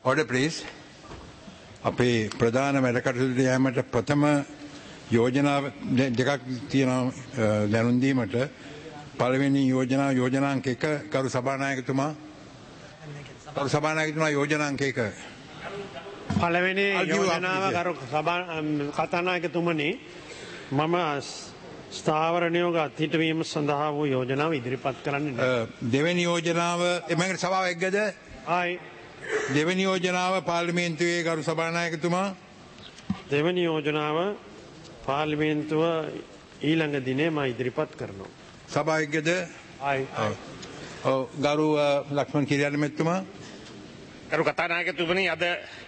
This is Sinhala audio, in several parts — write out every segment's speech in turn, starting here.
Order please. අපේ ප්‍රධාන වැඩ කටයුතු යාමට ප්‍රථම යෝජනා දෙකක් තියෙනවා දැනුම් දීමට. පළවෙනි යෝජනාංක 1 කරු සභානායකතුමා යෝජනාංක 1 පළවෙනි යෝජනාව කරු කතානායකතුමනි මම ස්ථාවර නියෝග අත්හිටවීම සඳහා වූ යෝජනාව ඉදිරිපත් කරන්නේ දෙවෙනි යෝජනාව එමඟට සභාව එක්කද දෙවෙනි යෝජනාව පාර්ලිමේන්තුවේ කරු සභානායකතුමා දෙවෙනි යෝජනාව පාර්ලිමේන්තුව ඊළඟ දිනේ මම ඉදිරිපත් කරනවා සභාව එක්කද ගරු ලක්ෂ්මන් කිරියානි මෙතුමා කරු කතානායකතුමනි අද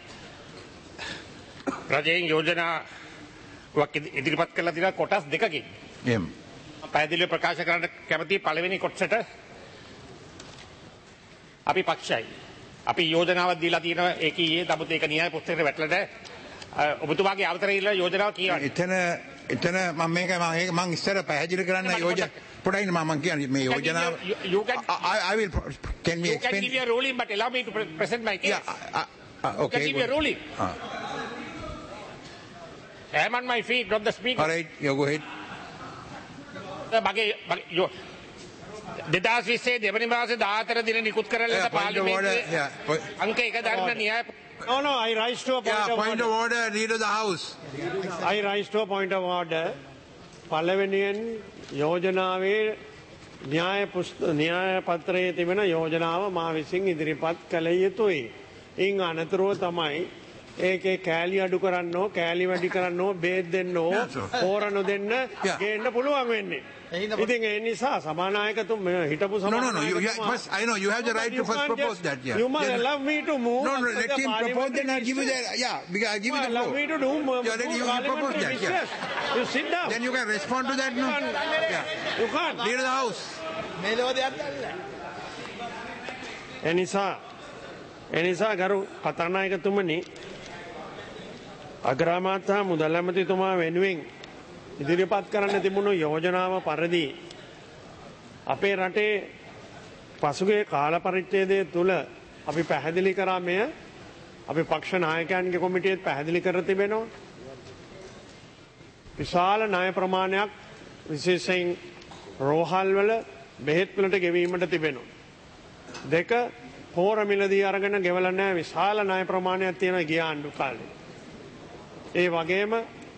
රජයෙන් යෝජනාවක් ඉදිරිපත් කරලා තියෙනවා කොටස් දෙකකින් එම් පැහැදිලිව ප්‍රකාශ කරන්න කැමති පළවෙනි කොටසට අපි පක්ෂයි අපි යෝජනාවක් දීලා තියෙනවා ඒකීයේ නමුත් ඒක න්‍යාය පුස්තකයට වැටලා නැහැ ඔබතුමාගේ අවතරේ ඉල්ල යෝජනාව කියවන්න එතන මම ඉස්සර පැහැදිලි කරන්න යෝජනා පොඩ්ඩක් මම කියන්නේ මේ යෝජනාව I will can me explain you can give your ruling but allow me to present my case okay can give your ruling I am on my feet not the speaker all right you go ahead මගේ 2020 දෙවනි මාසේ 14 දින නිකුත් කරලා පාර්ලිමේන්තුවේ අංක 1 ධර්ම න්‍යාය No, I rise to a point of order. Leader of the House. I rise to a point of order. පළවෙනියෙන් යෝජනාවේ න්‍යාය පත්‍රයේ තිබෙන යෝජනාව මා විසින් ඉදිරිපත් කළ යුතුයි. ඉන් අනතුරුව තමයි ඒකේ කෑලි අඩු කරන්නෝ, කෑලි වැඩි කරන්නෝ, බේත් දෙන්නෝ, හෝර නොදෙන්න ගේන්න පුළුවන් වෙන්නේ. ඉතින් ඒ නිසා සභානායකතුම හිටපු සභානායකතුමා I know you have the right to first propose that you must allow me to move no let him propose then I'll give you the because I give you the floor allow me to do you propose that you sit down then you can respond to that no you can't leader of the house එනිසා ගරු කතානායකතුමනි අග්‍රාමාත්‍ය මුදල් ඇමතිතුමා වෙනුවෙන් ඉදිරිපත් කරන්න තිබුණු යෝජනාව පරිදි අපේ රටේ පසුගිය කාල පරිච්ඡේදය තුල අපි පැහැදිලි කරා මෙය අපි පක්ෂ නායකයන්ගේ කොමිටියේත් පැහැදිලි කර තිබෙනවා විශාල ණය ප්‍රමාණයක් විශේෂයෙන් රෝහල් වල බෙහෙත් වලට ගෙවීමට තිබෙනවා දෙක පෝර මිලදී අරගෙන ගෙවලා නැහැ විශාල ණය ප්‍රමාණයක් තියෙනවා ගිය ආණ්ඩු කාලේ ඒ වගේම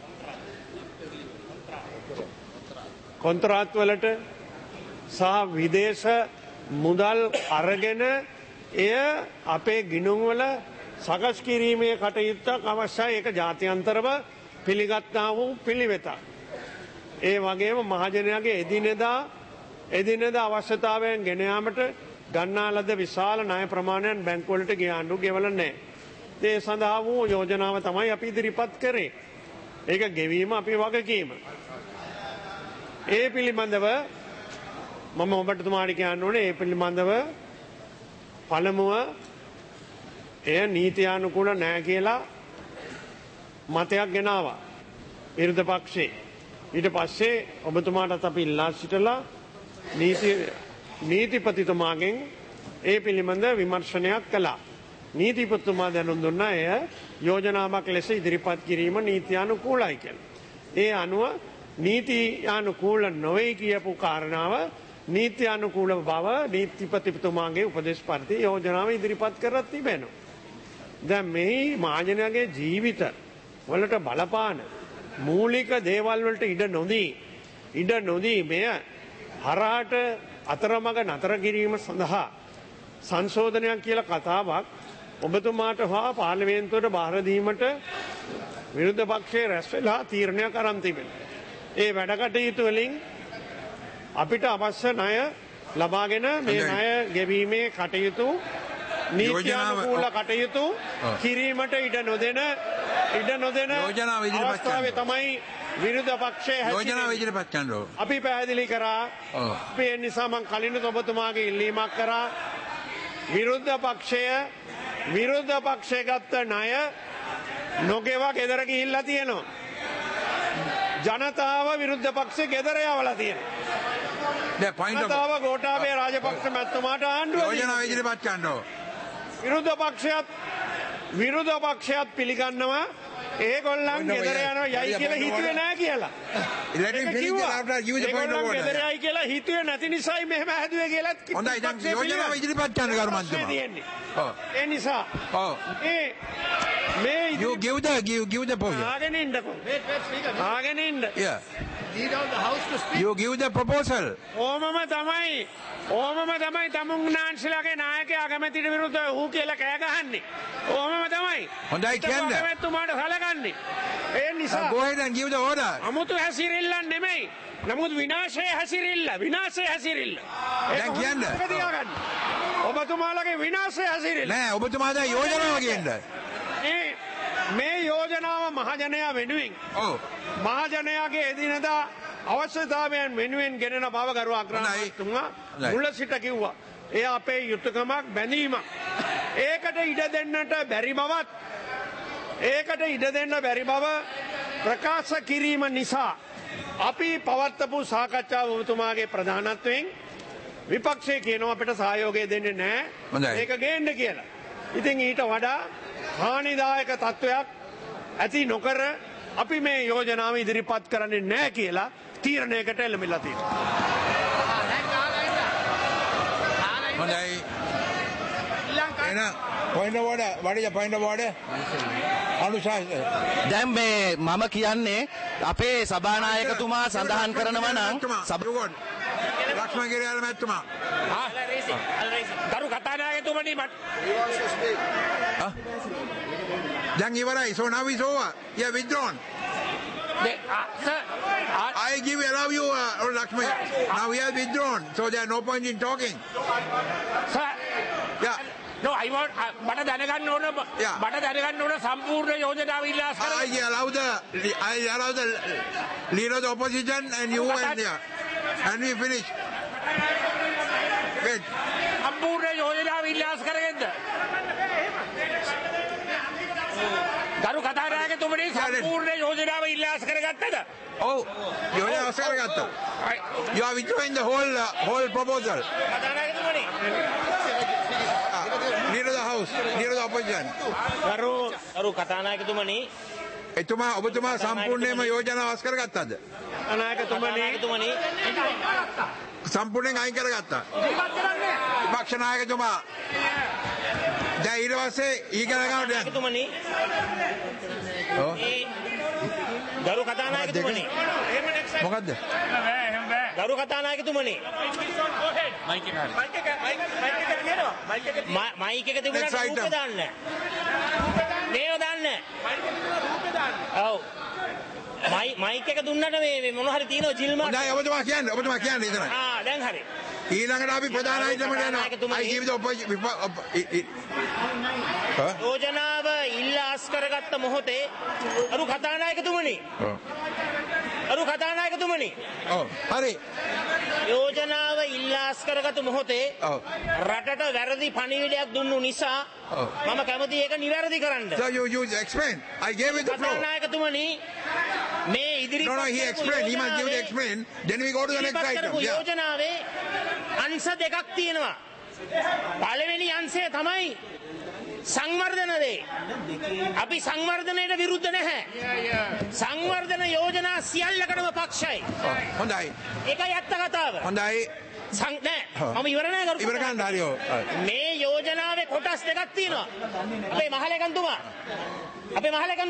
කොන්ත්‍රාත් වලට සහ විදේශ මුදල් අරගෙන එය අපේ ගිණුම් වල සකස් කිරීමේ කටයුත්තක් අවශ්‍යයි ඒක ජාත්‍යන්තරව පිළිගත්තා වූ පිළිවෙතක්. ඒ වගේම මහජනයාගේ එදිනෙදා අවශ්‍යතාවයන් ගෙන යාමට ගන්නා ලද විශාල ණය ප්‍රමාණයන් බැංකු වලට ගිය ආණ්ඩු ගෙවලා නැහැ. ඒ සඳහා වූ යෝජනාව තමයි අපි ඉදිරිපත් කරේ. ඒක ගෙවීම අපි වගකීම. ඒ පිළිබඳව මම ඔබතුමාට කියන්න ඕනේ ඒ පිළිබඳව පළමුව එය නීතියානුකූල නැහැ කියලා මතයක් ගෙනාවා විරුද්ධ පක්ෂේ ඊට පස්සේ ඔබතුමාටත් අපි ඉල්ලා සිටලා නීතිපතිතුමාගෙන් ඒ පිළිබඳ විමර්ශනයක් කළා නීතිපතිතුමා දැනුම් දුන්නා එය යෝජනාවක් ලෙස ඉදිරිපත් කිරීම නීතියානුකූලයි කියලා ඒ අනුව නීතියානුකූල නොවේ කියපු කාරණාව නීතියානුකූල බව නීතිපතිතුමාගේ උපදේශ පරිදි යෝජනාව ඉදිරිපත් කරලා තිබෙනවා. දැන් මේ මහජනයාගේ ජීවිත වලට බලපාන මූලික දේවල් වලට ඉඩ නොදී මෙය හරහාට අතරමඟ නතර කිරීම සඳහා සංශෝධනයක් කියලා කතාවක් ඔබතුමාට හා පාර්ලිමේන්තුවට බාර දීමට විරුද්ධ පක්ෂයේ රැස් වෙලා තීරණයක් අරන් තිබෙනවා. ඒ වැඩ කටයුතු වලින් අපිට අවශ්‍ය ණය ලබාගෙන මේ ණය ගෙවීමේ කටයුතු නීතියානුකූල කටයුතු කිරීමට ඉඩ නොදෙන අවස්ථාවේ තමයි විරුද්ධ පක්ෂයේ යෝජනාව ඉදිරිපත් කරනවා. අපි පැහැදිලි කරා අපි ඒ නිසා මම කලින් ඔබතුමාගේ ඉල්ලීමක් කරා විරුද්ධ පක්ෂය ගත්ත ණය නොගෙවා ගෙදර ගිහිල්ලා තියෙනවා. ජනතාව විරුද්ධ පක්ෂේ ගෙදර යවලා තියෙනවා. ජනතාව ගෝඨාභය රාජපක්ෂ මැතිතුමාට ආණ්ඩුව යෝජනාව ඉදිරිපත් කරනවා. විරුද්ධ පක්ෂයත් විරුද්ධ පක්ෂයත් පිළිගන්නවා ඒගොල්ලන් ගෙදර යනවා යයි කියලා හිතුවේ නැහැ කියලා. Let him finish it after give the point of ඒගොල්ලන් ගෙදර order. යයි කියලා හිතුවේ නැති නිසායි මෙහෙම හැදුවේ කියලා හොඳයි දැන් යෝජනාව ඉදිරිපත් කරන්න ගරු මන්ත්‍රීතුමා. ඔව්. ඒ නිසා ඔව්. මේ You give the point. ආගෙන ඉන්නකෝ. ආගෙන ඉන්න. Yeah. You give the proposal. ඕමම තමයි තමුන්නාන්සලාගේ නායකයා අගමැතිට විරුද්ධව ඌ කියලා කෑ ගහන්නේ. ඕමම තමයි. හොඳයි කියන්න. අගමැතිතුමාට සලකන්නේ. ඒ නිසා Go ahead and give the order. අමුතු හැසිරිල්ලක් නෙමෙයි. නමුත් විනාශයේ හැසිරිල්ල. දැන් කියන්න. ඔබතුමාලගේ විනාශයේ හැසිරිල්ල. නෑ ඔබතුමා දැන් යෝජනාව කියන්නේ. මේ යෝජනාව මහජනයා වෙනුවෙන් ඔව්. මහජනයාගේ එදිනදා අවශ්‍යතාවයන් වෙනුවෙන් ගෙනෙන බව ගරු අග්‍රාමාත්‍යතුමා මුල සිට කිව්වා. ඒ අපේ යුතුයකමක් බැඳීමක්. ඒකට ඉඩ දෙන්න බැරි බව ප්‍රකාශ කිරීම නිසා අපි පවත්වපු සාකච්ඡාව ඔබතුමාගේ ප්‍රධානත්වයෙන් විපක්ෂයේ කියනවා අපිට සහයෝගය දෙන්නේ නැහැ. ඒක ගේන්න කියලා. ඉතින් ඊට වඩා හානිදායක තත්ත්වයක් ඇති නොකර අපි මේ යෝජනාව ඉදිරිපත් කරන්නේ නැහැ කියලා තීරණයකට එළඹිලා තියෙනවා. හොඳයි. එන point of order. What is the point of order? අනුශාසන. දැන් මේ මම කියන්නේ අපේ සභානායකතුමා සඳහන් කරනවා නම් ලක්ෂ්මන් ගිරියාල මැතිතුමා. ගරු කතානායකතුමනි දැන් ඉවරයි. So now is over. You have withdrawn. I allow you, Lakshman. Now we have withdrawn. So there are no point in talking. Yeah. No, I want මට දැනගන්න ඕන සම්පූර්ණ යෝජනාව ඉල්ලා I allow the leader of the opposition and you and we finish. Wait. සම්පූර්ණ යෝජනාව ඉල්ලා කරගෙනද ගරු කතානායකතුමනි සම්පූර්ණ යෝජනාව ඉල්ලා කරගත්තද? Oh, යෝජනාව කරගත්තා. You are withdrawing the whole proposal. කතානායකතුමනි Leader of the house, leader of the opposition. ගරු කතානායකතුමනි ඔබතුමා සම්පූර්ණයෙන්ම යෝජනාව අස් කරගත්තද? අනායකතුමනි සම්පූර්ණයෙන් අයින් කරගත්තා. විපක්ෂ නායකතුමා දැන් ඊට පස්සේ ඊගලගාවට යන්න. තුමනි ගරු කතානායකතුමනි මොකද්ද? ගරු කතානායකතුමනි මයික් එක තිබුණාට රූපේ දාන්න. මේව දාන්න. ඔව්. මයික් එක දුන්නට මේ මොන හරි තියෙනවා ජිල්මා. දැන් ඔබතුමා කියන්නේ ඉතන. දැන් හරි. ඊළඟට අපි ප්‍රධාන අයිටමට යනවා. I give the යෝජනාව ඉල්ලාස් කරගත්ත මොහොතේ අරු කතානායකතුමනි. ඔව්. හරි. යෝජනාව ඉල්ලාස් කරගත්ත මොහොතේ රටට වැරදි පණිවිඩයක් දුන්නු නිසා මම කැමති ඒක නිවැරදි කරන්න. So you explain. I gave it the floor. කතානායකතුමනි මේ ඉදිරි No, he explained. He must give the explain. Then we go to the next item. යෝජනාවේ අංශ දෙකක් තියෙනවා. පළවෙනි අංශය තමයි සංවර්ධන දේ. අපි සංවර්ධනයට විරුද්ධ නැහැ. සංවර්ධන යෝජනා සියල්ලකටම පක්ෂයි. හොඳයි. ඒකයි ඇත්ත කතාව. හොඳයි. නෑ මම ඉවර නෑ කරු. ඉවර කරන්න හරියෝ. මේ යෝජනාවේ කොටස් දෙකක් තියෙනවා. අපේ මහලේකම්තුමා. හරි.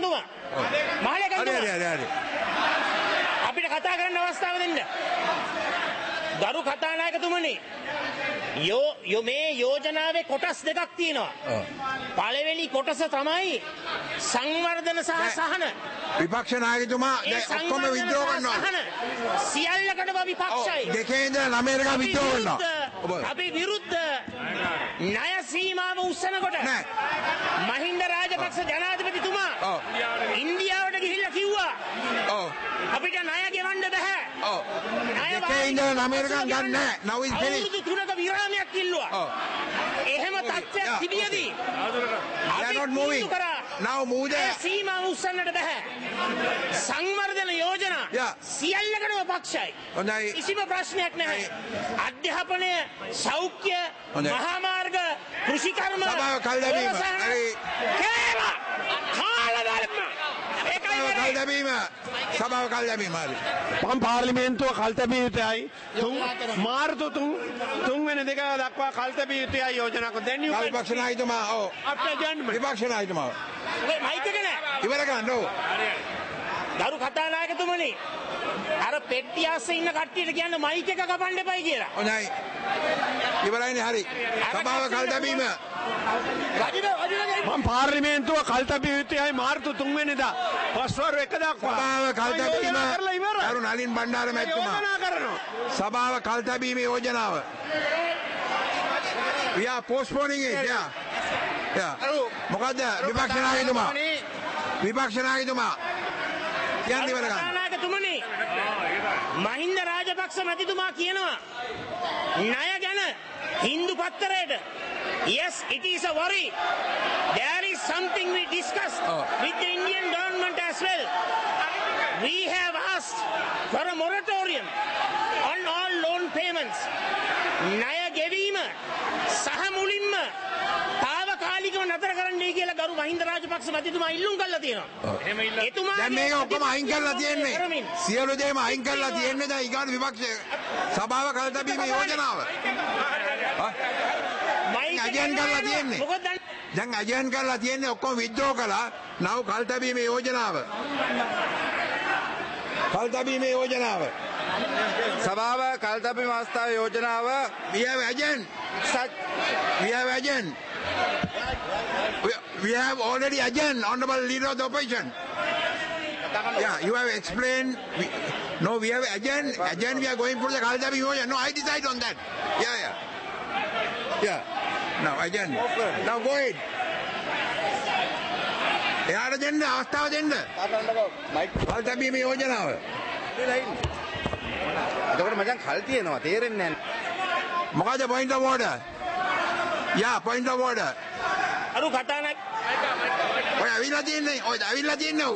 අපිට කතා කරන්න අවස්ථාව දෙන්න. ගරු කතානායකතුමනි මේ යෝජනාවේ කොටස් දෙකක් තියෙනවා. පළවෙනි කොටස තමයි සංවර්ධන සහ සහන. විපක්ෂ නායකතුමා දැන් ඔක්කොම විද්‍රෝ කරනවා. සියල්ලකටම විපක්ෂයි. දෙකේ ඉඳලා 9 වෙනකම් විද්‍රෝ කරනවා. අපි විරුද්ධ ණය සීමාව උස්සනකොට මහින්ද රාජපක්ෂ ජනාධිපතිතුමා ඉන්දියාවට ගිහිල්ලා කිව්වා අපිට ණය ගෙවන්න බෑ. දෙකේ ඉඳලා 9 වෙනකම් ගන්න නැහැ. Now is finished. අවුරුදු 3ක විරාමයක් ඉල්ලුවා. එහෙම තත්ත්වයක් තිබියදී They are not moving. Now move there. සීමාව උස්සන්නට බෑ. සංවර්ධන යෝජනා සියල්ලකටම පක්ෂයි. හොඳයි. කිසිම ප්‍රශ්නයක් නැහැ. අධ්‍යාපනය, සෞඛ්‍ය, මහා මාර්ග, කෘෂිකර්ම සභාව කල් දැමීම. හරි. තැබීම සභාව කල් තැබීම හරි. මම පාර්ලිමේන්තුව කල් තැබිය යුතුයි. මාර්තු 3 වෙනි දෙක දක්වා කල් තැබිය යුතුයි යෝජනා කරන. දැන් විපක්ෂ නායකතුමා ඔව්. විපක්ෂ නායකතුමා. මයික් එක නෑ. ඉවර කරන්න ඕ. ගරු කතානායකතුමනි අර පෙට්ටිය අස්සේ ඉන්න කට්ටියට කියන්න මයික් එක කපන්න එපයි කියලා. හොඳයි. ඉවරයිනේ හරි. සභාව කල් තැබීම. මම පාර්ලිමේන්තුව කල් තැබිය යුතුයි මාර්තු 3 වෙනිදා. පස්වරු 1 දක්වා. සභාව කල් තැබීම. අරු නලින් බණ්ඩාර මැතිතුමා. සභාව කල් තැබීම යෝජනාව. We are postponing it. Yeah. මොකද්ද විපක්ෂ නායකතුමා? විපක්ෂ නායකතුමා. කියන්න ඉවර ගන්න. කතානායකතුමනි මහින්ද රාජපක්ෂ මැතිතුමා කියනවා ණය ගැන Hindu පත්තරයට yes it is a worry there is something we discussed with the Indian government as well we have asked for a moratorium on all loan payments ණය ගෙවීම සහ මුලින්ම තාවකාලිකව නතර කරන්නයි කියලා ගරු මහින්ද රාජපක්ෂ මැතිතුමා ඉල්ලුම් කළා තියෙනවා. එතුමා දැන් මේක ඔක්කොම අයින් කරලා තියෙන්නේ. සියලු දේම අයින් කරලා තියෙන්නේ දැන් ඊගාට විපක්ෂ සභාව කල් තැබීමේ යෝජනාව. අජයන් කරලා තියෙන්නේ. දැන් අජයන් කරලා තියෙන්නේ ඔක්කොම විද්‍රෝ කළා. නව කල් තැබීමේ යෝජනාව. කල් තැබීමේ යෝජනාව. සභාව කල් තැබීම අවස්ථාවේ යෝජනාව we have agent. We have already agent, honorable leader of the opposition. Yeah, you have explained. We have agent. We are going for the Kaldabi Yoja. No, I decide on that. Yeah. Now, agent. Now, go ahead. එයාට දෙන්න අවස්ථාව දෙන්න. Kaldabi මේ යෝජනාව. එතකොට මචං කල් තියෙනවා තේරෙන්නේ නැහැ. මොකද point of order? Yeah, point of order. අරු කතානායක ඔය අවිල්ලා තියෙන්නේ. ඔක.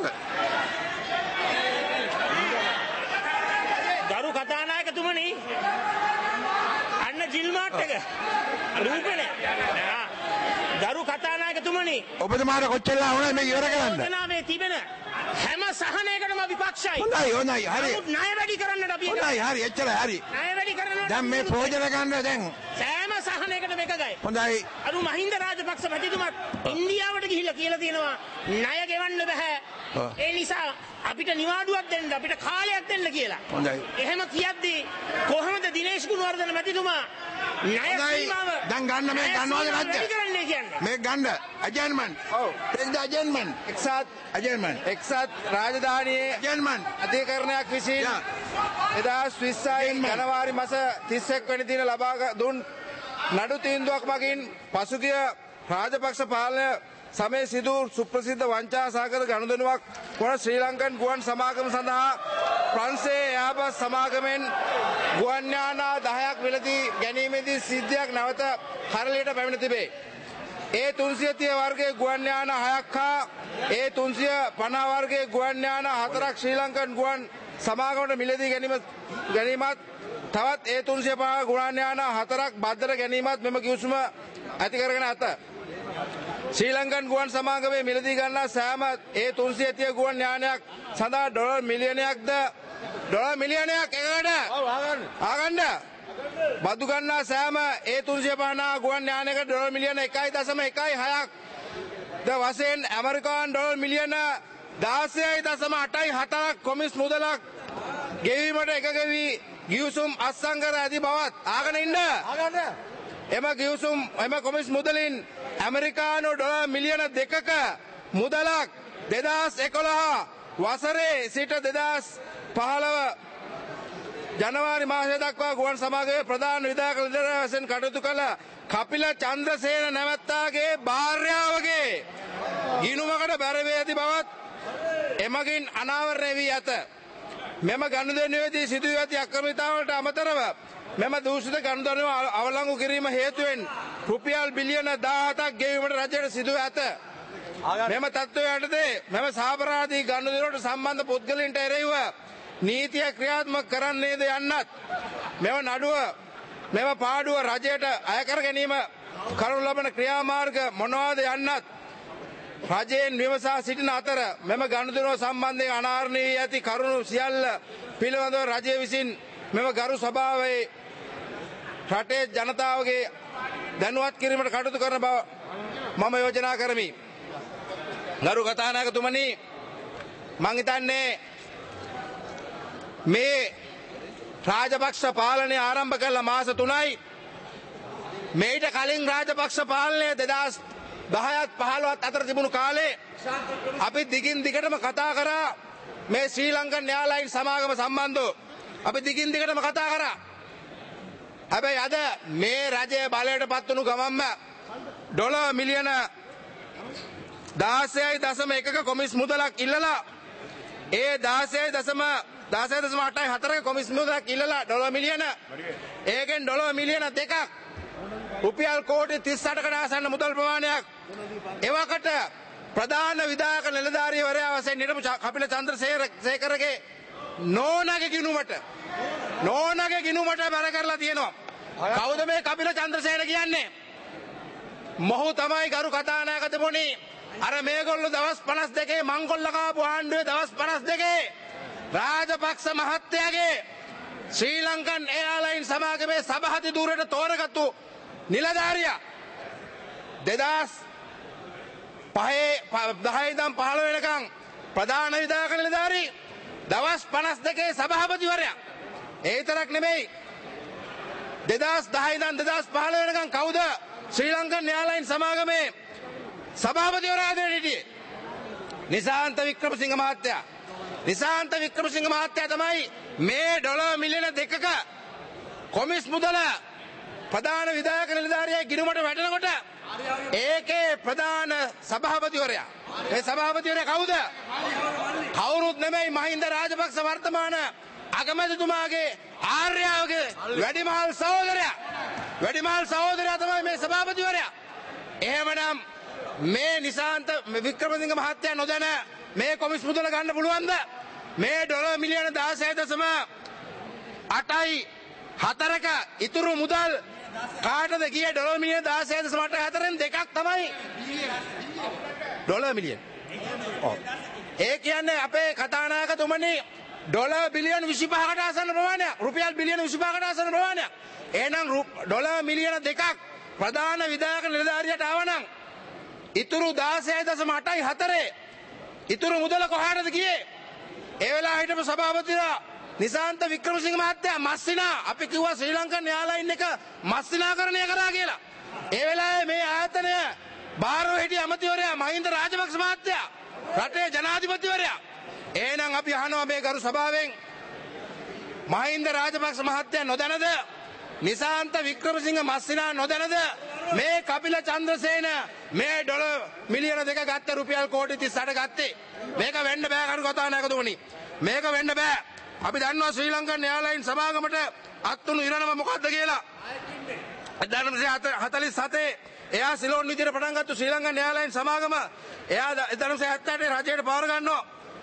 ගරු කතානායකතුමනි අන්න ජිල්මාට් එක රූපනේ ගරු කතානායකතුමනි ඔබතුමාට කොච්චරලා වුණා මේක ඉවර කරන්න. යෝජනාවේ තිබෙන හැම සහනයකටම විපක්ෂයි. හොඳයි හරි. නමුත් ණය වැඩි කරන්නට අපි හොඳයි හරි එච්චරයි හරි. ණය වැඩි කරනවා. දැන් මේ ප්‍රයෝජන ගන්න දැන් සෑම සහනයකටම එකගයි. හොඳයි. අරු මහින්ද රාජපක්ෂ මැතිතුමා ඉන්දියාවට ගිහිල්ලා කියලා තියෙනවා ණය ගෙවන්න බෑ. ඒ නිසා අපිට නිවාඩුවක් දෙන්න අපිට කාලයක් දෙන්න කියලා. හොඳයි. එහෙම කියද්දී කොහොමද දිනේෂ් ගුණවර්ධන මැතිතුමා ණය සීමාව දැන් ගන්න මේ ගන්නවද නැද්ද? කරන්නේ කියන්නේ. මේ ගන්න adjournment. ඔව්. take the adjournment. එක්සත් රාජධානියේ adjournment. අධිකරණයක් විසින් 2020 ජනවාරි මාස 31 වෙනි දින ලබා දුන් නඩු තීන්දුවක් මගින් පසුගිය රාජපක්ෂ පාලන සමයේ සිදු සුප්‍රසිද්ධ වංචා සහගත ගනුදෙනුවක් වන ශ්‍රී ලංකන් ගුවන් සමාගම සඳහා ප්‍රංශයේ එයාබස් සමාගමෙන් ගුවන් යාන 10ක් මිලදී ගැනීමේදී සිද්ධියක් නැවත කරලියට පැමිණ තිබේ. ඒ 330 වර්ගයේ ගුවන් යාන 6ක් හා ඒ 350 වර්ගයේ ගුවන් යාන 4ක් ශ්‍රී ලංකන් ගුවන් සමාගමට මිලදී ගැනීමත් තවත් ඒ 350 ගුවන් යාන 4ක් බද්දට ගැනීමත් මෙම කිවිසුම ඇති කරගෙන ඇත. ශ්‍රී ලංකන් ගුවන් සමාගමේ මිලදී ගන්නා සෑම ඒ 330 ගුවන් යානයක් සඳහා ඩොලර් මිලියනයක් එකකට ආගන්න බදු ගන්නා සෑම ඒ 350 ගුවන් යානයක ඩොලර් මිලියන 1.16ක් ද වශයෙන් ඇමරිකානු ඩොලර් මිලියන 16.84ක් කොමිස් මුදලක් ගෙවීමට එකගෙවි ගිවිසුම් අත්සන් කර ඇති බවත් ආගෙන ඉන්න. එම කොමිස් මුදලින් ඇමරිකානු ඩොලර් මිලියන 2ක මුදලක් 2011 වසරේ සිට 2015 ජනවාරි මාසය දක්වා ගුවන් සමාගමේ ප්‍රධාන විධායක නිලධාරීන් වශයෙන් කටයුතු කළ කපිල චන්ද්‍රසේන නැවැත්තාගේ භාර්යාවගේ ගිණුමකට බැරවී ඇති බවත් එමගින් අනාවරණය වී ඇත. මෙම ගනුදෙනුවේදී සිදුවී ඇති අක්‍රමිකතාවලට අමතරව මෙම දූෂිත ගනුදෙනුව අවලංගු කිරීම හේතුවෙන් රුපියල් බිලියන 17ක් ගෙවීමට රජයට සිදුව ඇත. මෙම තත්ත්වය යටතේ මෙම සාපරාධී ගනුදෙනුවට සම්බන්ධ පුද්ගලයන්ට එරෙහිව නීතිය ක්‍රියාත්මක කරන්නේද යන්නත් මෙම පාඩුව රජයට අය කර ගැනීම කරනු ලබන ක්‍රියාමාර්ග මොනවාද යන්නත් රජයෙන් විමසා සිටින අතර මෙම ගනුදෙනුව සම්බන්ධයෙන් අනාවරණය වී ඇති කරුණු සියල්ල පිළිබඳව රජය විසින් මෙම ගරු සභාවේ රටේ ජනතාවගේ දැනුවත් කිරීමට කටයුතු කරන බව මම යෝජනා කරමි. ගරු කතානායකතුමනි, මං හිතන්නේ මේ රාජපක්ෂ පාලනය ආරම්භ කළ මාස 3යි. මේට කලින් රාජපක්ෂ පාලනය 2010ත් 15ත් අතර තිබුණු කාලේ අපි දිගින් දිගටම කතා කරා මේ ශ්‍රී ලංකන් එයාර්ලයින්ස් සමාගම සම්බන්ධව. අපි දිගින් දිගටම කතා කරා. හැබැයි අද මේ රජය බලයට පත් වුණු ගමන්ම ඩොලර් මිලියන 16.1ක කොමිස් මුදලක් ඉල්ලලා ඒ 16.8.4ක කොමිස් මුදලක් ඉල්ලලා ඩොලර් මිලියන ඒකෙන් ඩොලර් මිලියන 2ක් රුපියල් කෝටි 38කට ආසන්න මුදල් ප්‍රමාණයක් එවකට ප්‍රධාන විධායක නිලධාරීවරයා වශයෙන් හිටපු කපිල චන්ද්‍රසේකරගේ නෝනාගේ ගිණුමට බැර කරලා තියෙනවා. කවුද මේ කපිල චන්ද්‍රසේන කියන්නේ? මොහු තමයි ගරු කතානායකතුමනි අර මේගොල්ලෝ දවස් 52 මංගොල්ල කාපු ආණ්ඩුවේ දවස් 52 රාජපක්ෂ මහත්තයාගේ ශ්‍රී ලංකන් එයාර්ලයින්ස් සමාගමේ සභාපති ධූරයට තෝරගත්තු නිලධාරියා 2010 ඉඳන් 15 වෙනකන් ප්‍රධාන විධායක නිලධාරී දවස් 52 සභාපතිවරයා. ඒ විතරක් නෙමෙයි 2010 ඉඳන් 2015 වෙනකන් කවුද ශ්‍රී ලංකන් එයාර්ලයින්ස් සමාගමේ සභාපතිවරයා හිටියේ? නිසාන්ත වික්‍රමසිංහ මහත්තයා. නිසාන්ත වික්‍රමසිංහ මහත්තයා තමයි මේ ඩොලර් මිලියන 2ක කොමිස් මුදල ප්‍රධාන විධායක නිලධාරියා ගිණුමට වැටෙනකොට ඒකේ ප්‍රධාන සභාපතිවරයා. ඒ සභාපතිවරයා කවුද? කවුරුත් නෙමෙයි මහින්ද රාජපක්ෂ වර්තමාන අගමැතිතුමාගේ ආර්යාවගේ වැඩිමහල් සහෝදරයා. වැඩිමහල් සහෝදරයා තමයි මේ සභාපතිවරයා. එහෙමනම් මේ නිසාන්ත වික්‍රමසිංහ මහත්තයා නොදැන මේ කොමිස් මුදල ගන්න පුළුවන්ද? මේ ඩොලර් මිලියන 16.8ක ඉතුරු මුදල් කාටද ගියේ? ඩොලර් මිලියන 16.8න් දෙකක් තමයි ඩොලර් මිලියන. ඒ කියන්නේ අපේ කතානායකතුමනි ඩොලර් බිලියන 25කට ආසන්න ප්‍රමාණයක්, රුපියල් බිලියන 25කට ආසන්න ප්‍රමාණයක්. එහෙනම් ඩොලර් මිලියන 2ක් ප්‍රධාන විධායක නිලධාරියට ආවනම් ඉතුරු 16.8 ඉතුරු මුදල කොහාටද ගියේ? ඒ වෙලාව හිටපු සභාපතිලා නිසාන්ත වික්‍රමසිංහ මහත්තයා මස්සිනා අපි කිව්වා ශ්‍රී ලංකන් එයාර්ලයින් එක මස්සිනාකරණය කරා කියලා. ඒ වෙලාවේ මේ ආයතනය බාරව හිටිය අමාත්‍යවරයා මහින්ද රාජපක්ෂ මහත්තයා, රටේ ජනාධිපතිවරයා. එහෙනම් අපි අහනවා මේ ගරු සභාවෙන් මහින්ද රාජපක්ෂ මහත්තයා නොදැනද? නිසාන්ත වික්‍රමසිංහ මස්සිනා නොදැනද? මේ කපිල චන්ද්‍රසේන මේ ඩොලර් මිලියන 2 ගත්ත රුපියල් කෝටි 38 ගත්තේ. මේක වෙන්න බෑ කරු කතානායකතුමනි. මේක වෙන්න බෑ. අපි දන්නවා ශ්‍රී ලංකන් එයාර්ලයින්ස් සමාගමට අත්තුණු ඉරණම මොකද්ද කියලා. 1947 එයා සිලෝන් විදියට පටන් ගත්ත ශ්‍රී ලංකන් එයාර්ලයින්ස් සමාගම එයා 1978 රජයට පවර ගන්නවා.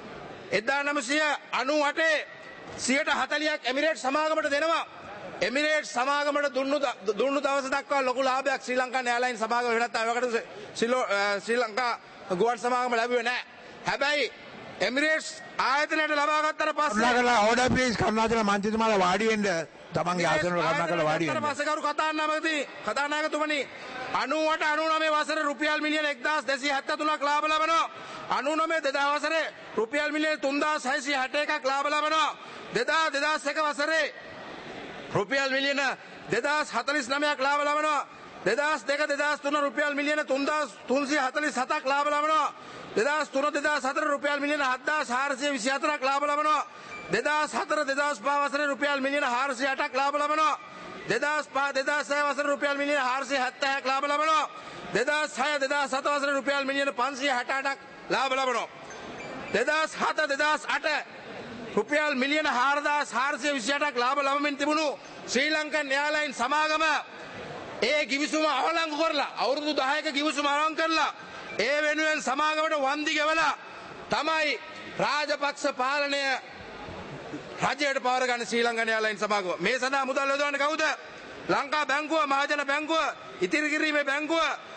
1998 140ක් එමිරේට්ස් සමාගමට දෙනවා. එමිරේට්ස් සමාගමට දුන්නු දවස දක්වා ලොකු ලාභයක් ශ්‍රී ලංකන් එයාර්ලයින්ස් සමාගම වෙනත් අයකට ශ්‍රී ලංකා ගුවන් සමාගම ලැබුවේ නැහැ. හැබැයි එමිරේට්ස් ආයතනයට ලබා ගත්තට පස්සේ ඕඩර් ප්ලීස් කරුණාකර මන්ත්‍රීතුමාලා වාඩි වෙන්න තමන්ගේ ආසනවල කරුණාකර වාඩි වෙන්න. පස්සකරු කතානායකතුමනි 98 99 වසරේ රුපියල් මිලියන 1273ක් ලාභ ලබනවා. 99 වසරේ රුපියල් මිලියන 3661ක් ලාභ ලබනවා. 2001 වසරේ රුපියල් මිලියන 2049ක් ලාභ ලබනවා. 2002 2003 රුපියල් මිලියන 3347ක් ලාභ ලබනවා. 2003 2004 රුපියල් මිලියන 7424ක් ලාභ ලබනවා. 2004 2005 වසරේ රුපියල් මිලියන 408ක් ලාභ ලබනවා. 2005 2006 වසරේ රුපියල් මිලියන 470ක් ලාභ ලබනවා. 2006 2007 වසරේ රුපියල් මිලියන 568ක් ලාභ ලබනවා. 2007 2008 රුපියල් මිලියන 4428ක් ලාභ ලබමින් තිබුණු ශ්‍රී ලංකන් එයාර්ලයින්ස් සමාගම ඒ ගිවිසුම අවලංගු කරලා අවුරුදු 10ක ගිවිසුම අවලංගු කරලා ඒ වෙනුවෙන් සමාගමට වන්දි ගෙවලා තමයි රාජපක්ෂ පාලනය රජයට පවර ගන්න ශ්‍රී ලංකන් එයාර්ලයින්ස් සමාගම. මේ සඳහා මුදල් යොදවන්නේ කවුද? ලංකා බැංකුව, මහජන බැංකුව, ඉතිරි කිරීමේ බැංකුව,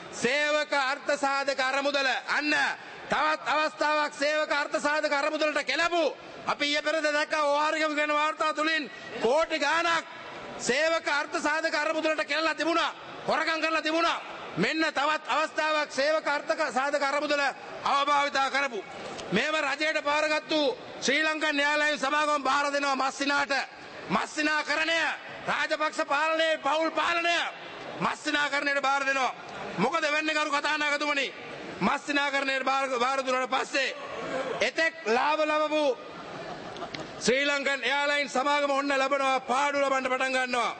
සේවක අර්ථ සාධක අරමුදල අන්න තවත් අවස්ථාවක් සේවක අර්ථ සාධක අරමුදලට කෙලපු අපි ඊයේ පෙරේද දැක්කා ඕහාරික විගණන වාර්තා තුලින් කෝටි ගාණක් සේවක අර්ථ සාධක අරමුදලට කෙලලා තිබුණා හොරකම් කරලා තිබුණා මෙන්න තවත් අවස්ථාවක් සේවක අර්ථ සාධක අරමුදල අවභාවිතා කරපු මේව රජයට පාරගත්තු ශ්‍රී ලංකා න්‍යායාලය සමාගම බාර දෙනවා මස්සිනාකරණය රාජපක්ෂ පාලනයේ පෞල් පාලනය මස්සිනාකරණයට බාර දෙනවා මොකද වෙන්නේ කරු කතානායකතුමනි මස්සිනාකරණයට බාර දුන්නාට පස්සේ එතෙක් ලාභ ලැබපු ශ්‍රී ලංකන් එයාලයින් සමාගම ඔන්න ලැබනවා පාඩු ලබන්න පටන් ගන්නවා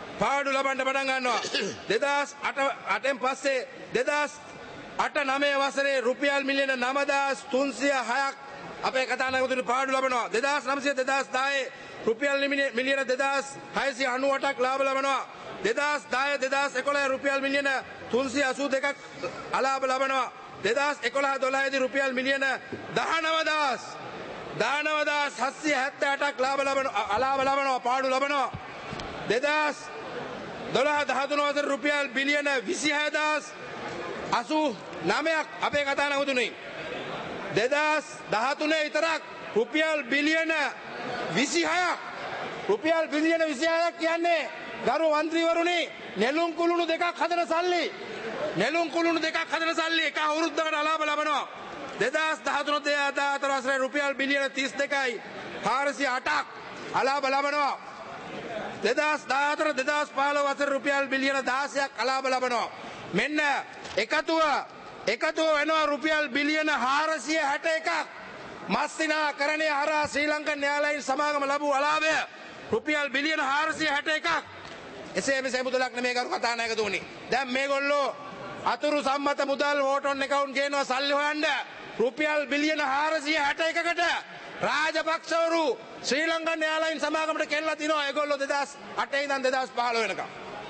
2008න් පස්සේ 2008-9 වසරේ රුපියල් මිලියන 9306ක් අපේ කතානායකතුමනි පාඩු ලබනවා 2009 රුපියල් මිලියන 2698ක් ලාභ ලබනවා 2010-2011 රුපියල් මිලියන 382ක් අලාභ ලබනවා 2011-12 දී රුපියල් මිලියන 19778ක් අලාභ ලබනවා පාඩු ලබනවා 2012-13 වසර රුපියල් බිලියන 26089ක් අපේ කතානායකතුමනි 2013 විතරක් රුපියල් බිලියන 26ක් කියන්නේ ගරු මන්ත්‍රීවරුනි නෙළුම් කුළුණු දෙකක් හදන සල්ලි එක අවුරුද්දකට අලාභ ලබනවා 2013-14 වසරේ රුපියල් බිලියන 32යි 408ක් අලාභ ලබනවා 2014-2015 වසරේ රුපියල් බිලියන 16ක් අලාභ ලබනවා මෙන්න එකතුව වෙනවා රුපියල් බිලියන 461ක් මස්සිනාකරණය හරහා ශ්‍රී ලංකා න්‍යායාලයෙන් සමාගම ලැබූ අලාභය රුපියල් බිලියන 461ක් එසේ මෙසේ මුදලක් නෙමේ කරු කතානායකතුමනි දැන් මේගොල්ලෝ අතුරු සම්මත මුදල් වෝට් ඔන් account ගේනවා සල්ලි හොයන්න රුපියල් බිලියන 461කට රාජපක්ෂවරු ශ්‍රී ලංකා න්‍යායාලයෙන් සමාගමට කෙල්ලලා තිනවා ඒගොල්ලෝ 2008 ඉඳන් 2015 වෙනකම්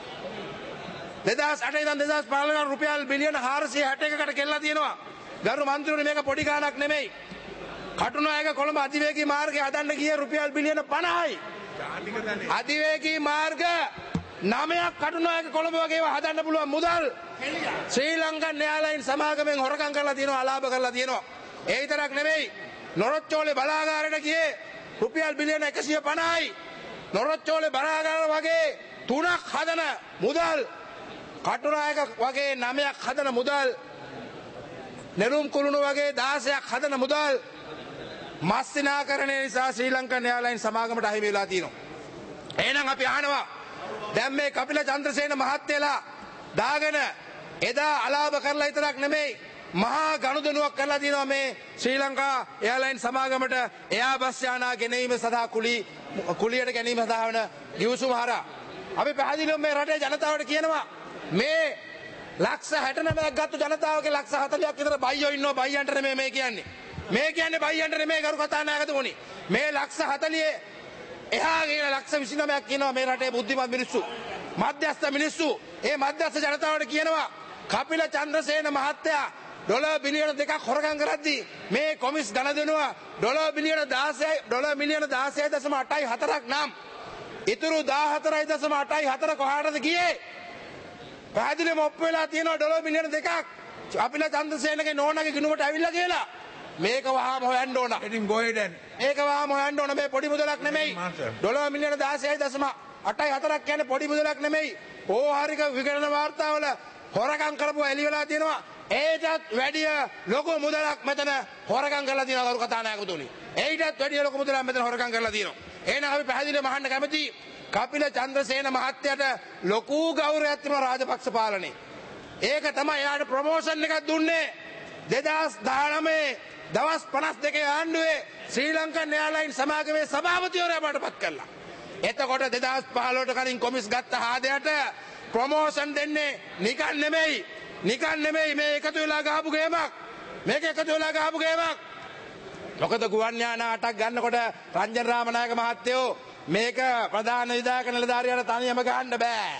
2008 ඉඳන් 2015 වෙනකම් රුපියල් බිලියන 461කට කෙල්ලලා තියෙනවා ගරු මන්ත්‍රීවරුනි මේක පොඩි ගාණක් නෙමෙයි කටුනායක කොළඹ අධිවේගී මාර්ගය හදන්න ගියේ රුපියල් බිලියන 50යි අධිවේගී මාර්ග 9ක් කටුනායක කොළඹ වගේ ඒවා හදන්න පුළුවන් මුදල් ශ්‍රී ලංකා න්‍යායාලයෙන් සමාගමෙන් හොරකම් කරලා තියෙනවා අලාභ කරලා තියෙනවා ඒ විතරක් නෙමෙයි නොරොච්චෝලේ බලාගාරයට ගියේ රුපියල් බිලියන 150යි නොරොච්චෝලේ බලාගාර වගේ 3ක් හදන මුදල් කටුනායක වගේ 9ක් හදන මුදල් නෙළුම් කුළුණු වගේ 16ක් හදන මුදල් මස්සිනාකරණය නිසා ශ්‍රී ලංකා න්‍යායාලයෙන් සමාගමට අහිමි වෙලා තියෙනවා එහෙනම් අපි අහනවා දැන් මේ කපිල චන්ද්‍රසේන මහත්තයලා දාගෙන එදා අලාභ කරලා විතරක් නෙමෙයි මහා ගනුදෙනුවක් කරලා තියෙනවා මේ ශ්‍රී ලංකා එයාලයින් සමාගමට එයාබස් යානා ගෙනීම සඳහා කුලියට ගැනීම සඳහා වන ගිවිසුම හරහා අපි පැහැදිලිවම මේ රටේ ජනතාවට කියනවා මේ ලක්ෂ 69ක් ගත්තු ජනතාවගේ ලක්ෂ 40ක් විතර බයියෝ ඉන්නවා බයියන්ට නෙමෙයි මේ කියන්නේ බයියන්ට නෙමෙයි කරු කතානායකතුමනි මේ ලක්ෂ 40 එහා ගින ලක්ෂ 29ක් කියනවා මේ රටේ බුද්ධිමත් මිනිස්සු මධ්‍යස්ථ මිනිස්සු ඒ මධ්‍යස්ථ ජනතාවට කියනවා කපිල චන්ද්‍රසේන මහත්තයා ඩොලර් බිලියන 2ක් හොරගම් කරද්දී මේ කොමිස් ගණදෙනුව ඩොලර් මිලියන 16.84ක් නම් ඉතුරු 14.84 කොහාටද ගියේ පැහැදිලිවම ඔප්පු වෙලා තියෙනවා ඩොලර් මිලියන 2ක් කපිල චන්ද්‍රසේනගේ නෝනාගේ ගිණුමට ඇවිල්ලා කියලා මේක වහාම හොයන්න ඕන. මේක වහාම හොයන්න ඕන මේ පොඩි මුදලක් නෙමෙයි. ඩොලර් මිලියන 16.84ක් කියන්නේ පොඩි මුදලක් නෙමෙයි. ඕහාරික විගණන වාර්තාවල හොරකම් කරපුවා එළි වෙලා තියෙනවා. ඒටත් වැඩිය ලොකු මුදලක් මෙතන හොරකම් කරලා තියෙනවා කරු කතානායකතුමනි. ඒටත් වැඩිය ලොකු මුදලක් මෙතන හොරකම් කරලා තියෙනවා. එහෙනම් අපි පැහැදිලිවම අහන්න කැමතියි කපිල චන්ද්‍රසේන මහත්තයාට ලොකු ගෞරවයක් තිබුණා රාජපක්ෂ පාලනේ. ඒක තමයි එයාට ප්‍රොමෝෂන් එකක් දුන්නේ 2019 දවස් 52 ආණ්ඩුවේ ශ්‍රී ලංකා න්‍යායාලයින් සමාගමේ සභාපතිවරයා බාටපත් කළා. එතකොට 2015ට කලින් කොමිස් ගත්ත හාදයට ප්‍රොමෝෂන් දෙන්නේ නිකන් නෙමෙයි මේ එකතු වෙලා ගහපු ගේමක්. මොකද ගුවන් යානා 8ක් ගන්නකොට රංජන් රාමනායක මහත්තයෝ මේක ප්‍රධාන විධායක නිලධාරියාට තනියම ගහන්න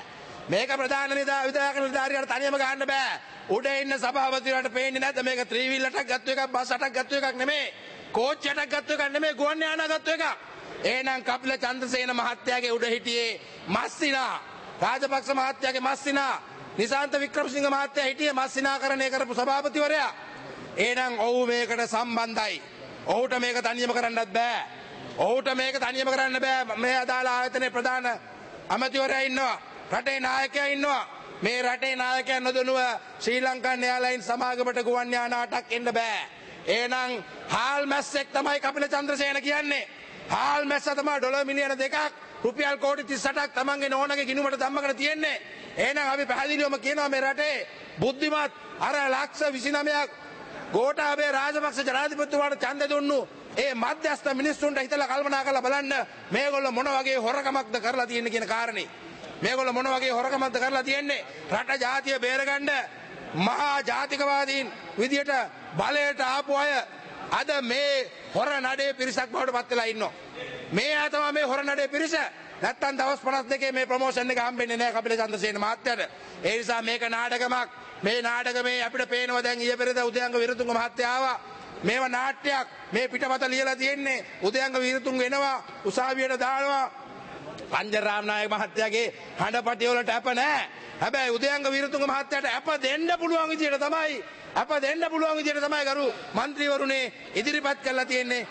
බෑ. උඩ ඉන්න සභාපතිවරයාට පේන්නේ නැද්ද මේක ත්‍රිවිල් 8ක් ගත්ත එකක් බස් 8ක් ගත්ත එකක් නෙමෙයි කෝච් 8ක් ගත්ත එකක් නෙමෙයි ගුවන් යානා ගත්ත එකක්. එහෙනම් කපිල චන්ද්‍රසේන මහත්තයාගේ උඩ හිටියේ මස්සිනා රාජපක්ෂ මහත්තයාගේ මස්සිනා නිසාන්ත වික්‍රමසිංහ මහත්තයා හිටියේ මස්සිනාකරණය කරපු සභාපතිවරයා. එහෙනම් ඔව් මේකට සම්බන්ධයි. ඔහුට මේක තනියම කරන්නත් බෑ. ඔහුට මේක තනියම කරන්න බෑ. මේ අදාළ ආයතනයේ ප්‍රධාන අමාත්‍යවරයා ඉන්නවා. රටේ නායකයා ඉන්නවා. මේ රටේ නායකයා නොදනුව ශ්‍රී ලංකන් එයාලයින් සමාගමට ගුවන් යාන 8ක් එන්න බෑ. එහෙනම් හාල් මැස්සෙක් තමයි කපිල චන්ද්‍රසේන කියන්නේ. හාල් මැස්ස තමයි ඩොලර් මිලියන 2ක් රුපියල් කෝටි 38ක් තමන්ගේ නෝනගේ ගිණුමට ධම්මකට තියෙන්නේ. එහෙනම් අපි පැහැදිලිවම කියනවා මේ රටේ බුද්ධිමත් අර ලක්ෂ 29ක් ගෝඨාභය රාජපක්ෂ ජනාධිපතිතුමාට ඡන්දය දුන්නු ඒ මධ්‍යස්ථ මිනිස්සුන්ට හිතලා කල්පනා කරලා බලන්න මේගොල්ලෝ මොන වගේ හොරකමක්ද කරලා තියෙන්නේ කියන කාරණේ. මේගොල්ලෝ මොන වගේ හොරකමක්ද කරලා තියෙන්නේ රට ජාතිය බේරගන්න මහා ජාතිකවාදීන් විදියට බලයට ආපු අය අද මේ හොර නඩේ පිරිසක් බවට පත් වෙලා ඉන්නවා. මේ අය තමයි මේ හොර නඩේ පිරිස. නැත්තම් දවස් 52 මේ ප්‍රොමෝෂන් එක හම්බෙන්නේ නැහැ කපිල චන්ද්‍රසේන මහත්තයාට. ඒ නිසා මේක නාටකමක්. මේ නාටකමේ අපිට පේනවා දැන් ඊයේ පෙරේද උදයන්ග විරතුංග මහත්තයා ආවා. මේව නාට්‍යයක්. මේ පිටපත ලියලා තියෙන්නේ උදයන්ග විරතුංග එනවා උසාවියට දානවා. පංජර රාමනායක මහත්තයාගේ හඬපටි වලට අප නැහැ. හැබැයි උදයන්ග විරතුංග මහත්තයාට අප දෙන්න පුළුවන් විදියට තමයි ගරු മന്ത്രിවරුනේ ඉදිරිපත් කරලා තියෙන්නේ.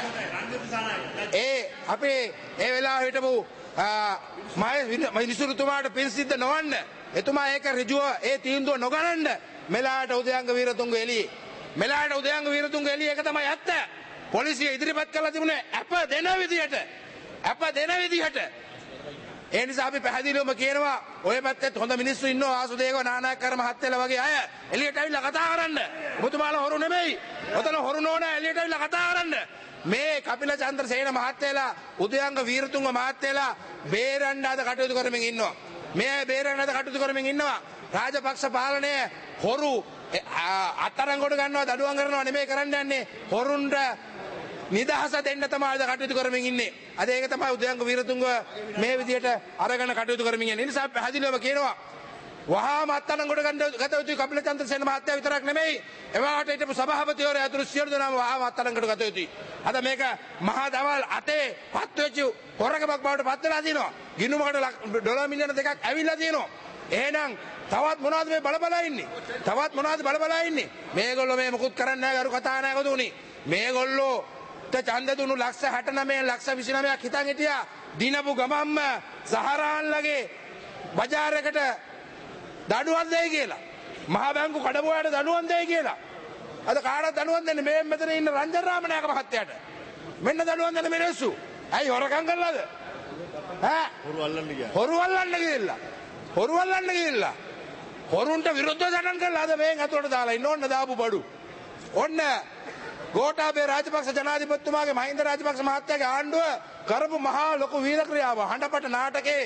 අපේ ඒ වෙලාව හිටපු මිනිසුරුතුමාට පින් සිද්ධ නොවන්න එතුමා ඒක ඍජුව ඒ තීන්දුව නොගනන්න මෙලාට උදයන්ග වීරතුංග එළියේ. මෙලාට උදයන්ග වීරතුංග එළියේ ඒක තමයි ඇත්ත. පොලිසිය ඉදිරිපත් කරලා තිබුණේ අප දෙන විදිහට. ඒ නිසා අපි පැහැදිලිවම කියනවා ඔය පැත්තේ හොඳ මිනිස්සු ඉන්නවා ආසුදේව නානායක්කර මහත්තයලා වගේ අය එළියට ඇවිල්ලා කතා කරන්න. ඔබතුමාලා හොරු නෙමෙයි. ඔතන හොරු නෝන එළියට ඇවිල්ලා කතා කරන්න. මේ කපිල චන්ද්‍රසේන මහත්තයලා උදයන්ග වීරතුංග මහත්තයලා බේරන්න අද කටයුතු කරමින් ඉන්නවා. රාජපක්ෂ පාලනය හොරු අත්අඩංගුවට ගන්නවා දඩුවම් කරනවා නෙමෙයි කරන්න යන්නේ. හොරුන්ට නිදහස දෙන්න තමයි අද කටයුතු කරමින් ඉන්නේ. අද ඒක තමයි උදයන්ග වීරතුංග මේ විදියට අරගෙන කටයුතු කරමින් ඉන්නේ. ඒ නිසා පැහැදිලිවම කියනවා වහාම අත්අඩංගුවට ගත යුතුයි කපිල චන්ද්‍රසේන මහත්තයා විතරක් නෙමෙයි. එවාට හිටපු සභාපතිවරයා ඇතුළු සියලු දෙනාම වහාම අත්අඩංගුවට ගත යුතුයි. අද මේක මහා දවල් 8 පත් වෙච්ච හොරකමක් බවට පත් වෙලා තියෙනවා. ගිණුමකට ඩොලර් මිලියන 2ක් ඇවිල්ලා තියෙනවා. එහෙනම් තවත් මොනවද මේ බලබලා ඉන්නේ? මේගොල්ලෝ මේ මුකුත් කරන්නේ නැහැ ගරු කතානායකතුනි. මේගොල්ලෝ ඡන්ද දුන්නු ලක්ෂ 69 ලක්ෂ 29ක් හිතන් හිටියා දිනපු ගමම්ම සහරාන්ලගේ බජාරයකට දඩුවම් දෙයි කියලා. මහා බැංකු කඩපුවාට දඩුවම් දෙයි කියලා. අද කාටද දඩුවම් දෙන්නේ? මේ මෙතන ඉන්න රංජන් රාමනායක මහත්තයාට. මෙන්න දඩුවම් දෙන මිනිස්සු. ඇයි හොරකම් කළාද? හොරු අල්ලන්න ගිහිල්ලා. හොරුන්ට විරුද්ධව සටන් කළා. අද මේන් අතට දාලා ඉන්න ඕන්න දාපු බඩු. ඔන්න ගෝඨාභය රාජපක්ෂ ජනාධිපතිතුමාගේ මහින්ද රාජපක්ෂ මහත්තයාගේ ආණ්ඩුව කරපු මහා ලොකු වීර ක්‍රියාව හඬපට නාටකේ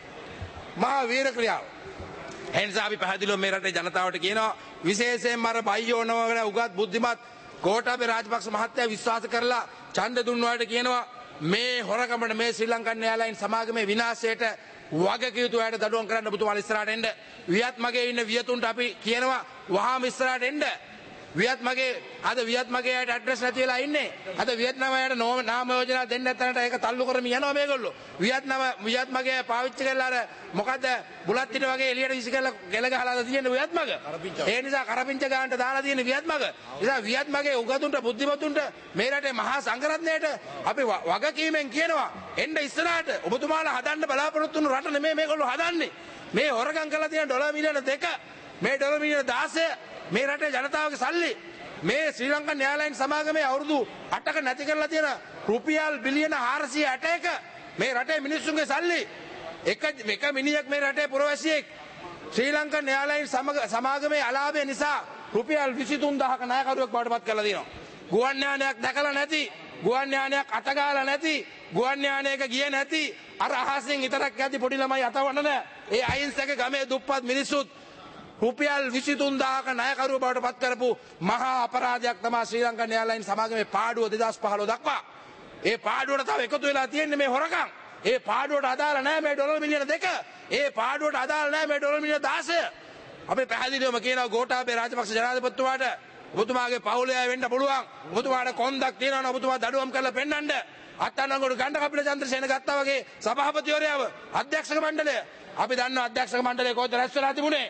මහා වීර ක්‍රියාව. ඒ නිසා අපි පැහැදිලිව මේ රටේ ජනතාවට කියනවා විශේෂයෙන්ම අර බයියෝනවගෙන උගත් බුද්ධිමත් ගෝඨාභය රාජපක්ෂ මහත්තයා විශ්වාස කරලා ඡන්ද දුන්නාට කියනවා මේ හොරකමට මේ ශ්‍රී ලංකන් එයාලයින් සමාගමේ විනාශයට වගකිය යුතු අයට දඩුවම් කරන්න ඔබතුමාලා ඉස්සරහට එන්න. වියත් මගේ ඉන්න වියතුන්ට අපි කියනවා වහාම ඉස්සරහට එන්න. වියත් මගේ අයට ඇඩ්‍රස් නැති වෙලා ඉන්නේ. අද වියට්නාම අයට නාම යෝජනා දෙන්න නැත්නම්ට ඒක තල්ලු කරමින් යනවා මේගොල්ලෝ. වියත් මගේ පාවිච්චි කරලා අර මොකද්ද බුලත් පිට වගේ එළියට විසි කරලා ගෙල ගහලා තියෙන වියත් මග. ඒ නිසා කරපිංච ගන්නට දාලා තියෙන වියත් මග. නිසා වියත් මගේ උගතුන්ට බුද්ධිමතුන්ට මේ රටේ මහා සංඝරත්නයට අපි වගකීමෙන් කියනවා එන්න ඉස්සරහට ඔබතුමාලා හදන්න බලාපොරොත්තු වුණු රට නෙමෙයි මේගොල්ලෝ හදන්නේ. මේ හොරගම් කරලා තියෙන ඩොලර් මිලියන 2 මේ ඩොලර් මිලියන 16 මේ රටේ ජනතාවගේ සල්ලි මේ ශ්‍රී ලංකන් එයාලයින් සමාගමේ අවුරුදු 8ක නැති කරලා තියෙන රුපියල් බිලියන 461 මේ රටේ මිනිස්සුන්ගේ සල්ලි එක මිනිහෙක් මේ රටේ පුරවැසියෙක් ශ්‍රී ලංකන් එයාලයින් සමාගමේ අලාභය නිසා රුපියල් 23000ක ණයකරුවෙක් බවට පත් කරලා තියෙනවා. ගුවන් යානයක් දැකලා නැති, ගුවන් යානයක් අතගාලා නැති, ගුවන් යානයක ගියේ නැති අර අහසෙන් විතරක් යද්දි පොඩි ළමයි අතවන්න නෑ. ඒ අහිංසක ගමේ දුප්පත් මිනිස්සුත් රුපියල් 23000ක ණයකරුව බවට පත් කරපු මහා අපරාධයක් තමයි ශ්‍රී ලංකන් එයාලයින් සමාගමේ පාඩුව 2015 දක්වා. ඒ පාඩුවට තව එකතු වෙලා තියෙන්නේ මේ හොරකම්. ඒ පාඩුවට අදාළ නැහැ මේ ඩොලර් මිලියන 2. ඒ පාඩුවට අදාළ නැහැ මේ ඩොලර් මිලියන 16. අපි පැහැදිලිවම කියනවා ගෝඨාභය රාජපක්ෂ ජනාධිපතිතුමාට ඔබතුමාගේ පවුලේ අය වෙන්න පුළුවන්. ඔබතුමාට කොන්දක් තියෙනවා නම් ඔබතුමා දඩුවම් කරලා පෙන්නන්න. අත්අඩංගුවට ගන්න කපිල චන්ද්‍රසේන ගත්තා වගේ සභාපතිවරයාව අධ්‍යක්ෂක මණ්ඩලය අපි දන්නවා අධ්‍යක්ෂක මණ්ඩලය කොහෙද රැස් වෙලා තිබුණේ?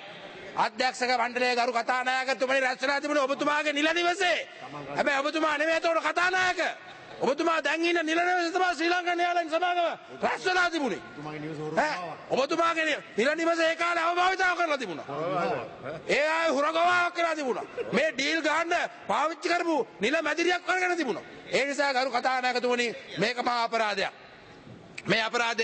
අධ්‍යක්ෂක මණ්ඩලයේ ගරු කතානායකතුමනි රැස් වෙලා තිබුණේ ඔබතුමාගේ නිල නිවසේ. හැබැයි ඔබතුමා නෙමෙයි ඒතකොට කතානායක. ඔබතුමා දැන් ඉන්න නිල නිවසේ තමයි ශ්‍රී ලංකා න්‍යායාලය සමාගම රැස් වෙලා තිබුණේ. ඔබතුමාගේ නිල නිවසේ ඒ කාලේ අවභාවිතාව කරලා තිබුණා. ඒ අය හුරගවාවක් කරලා තිබුණා. මේ ඩීල් ගන්න පාවිච්චි කරපු නිල මැදිරියක් කරගෙන තිබුණා. ඒ නිසා ගරු කතානායකතුමනි මේක මහා අපරාධයක්. මේ අපරාධය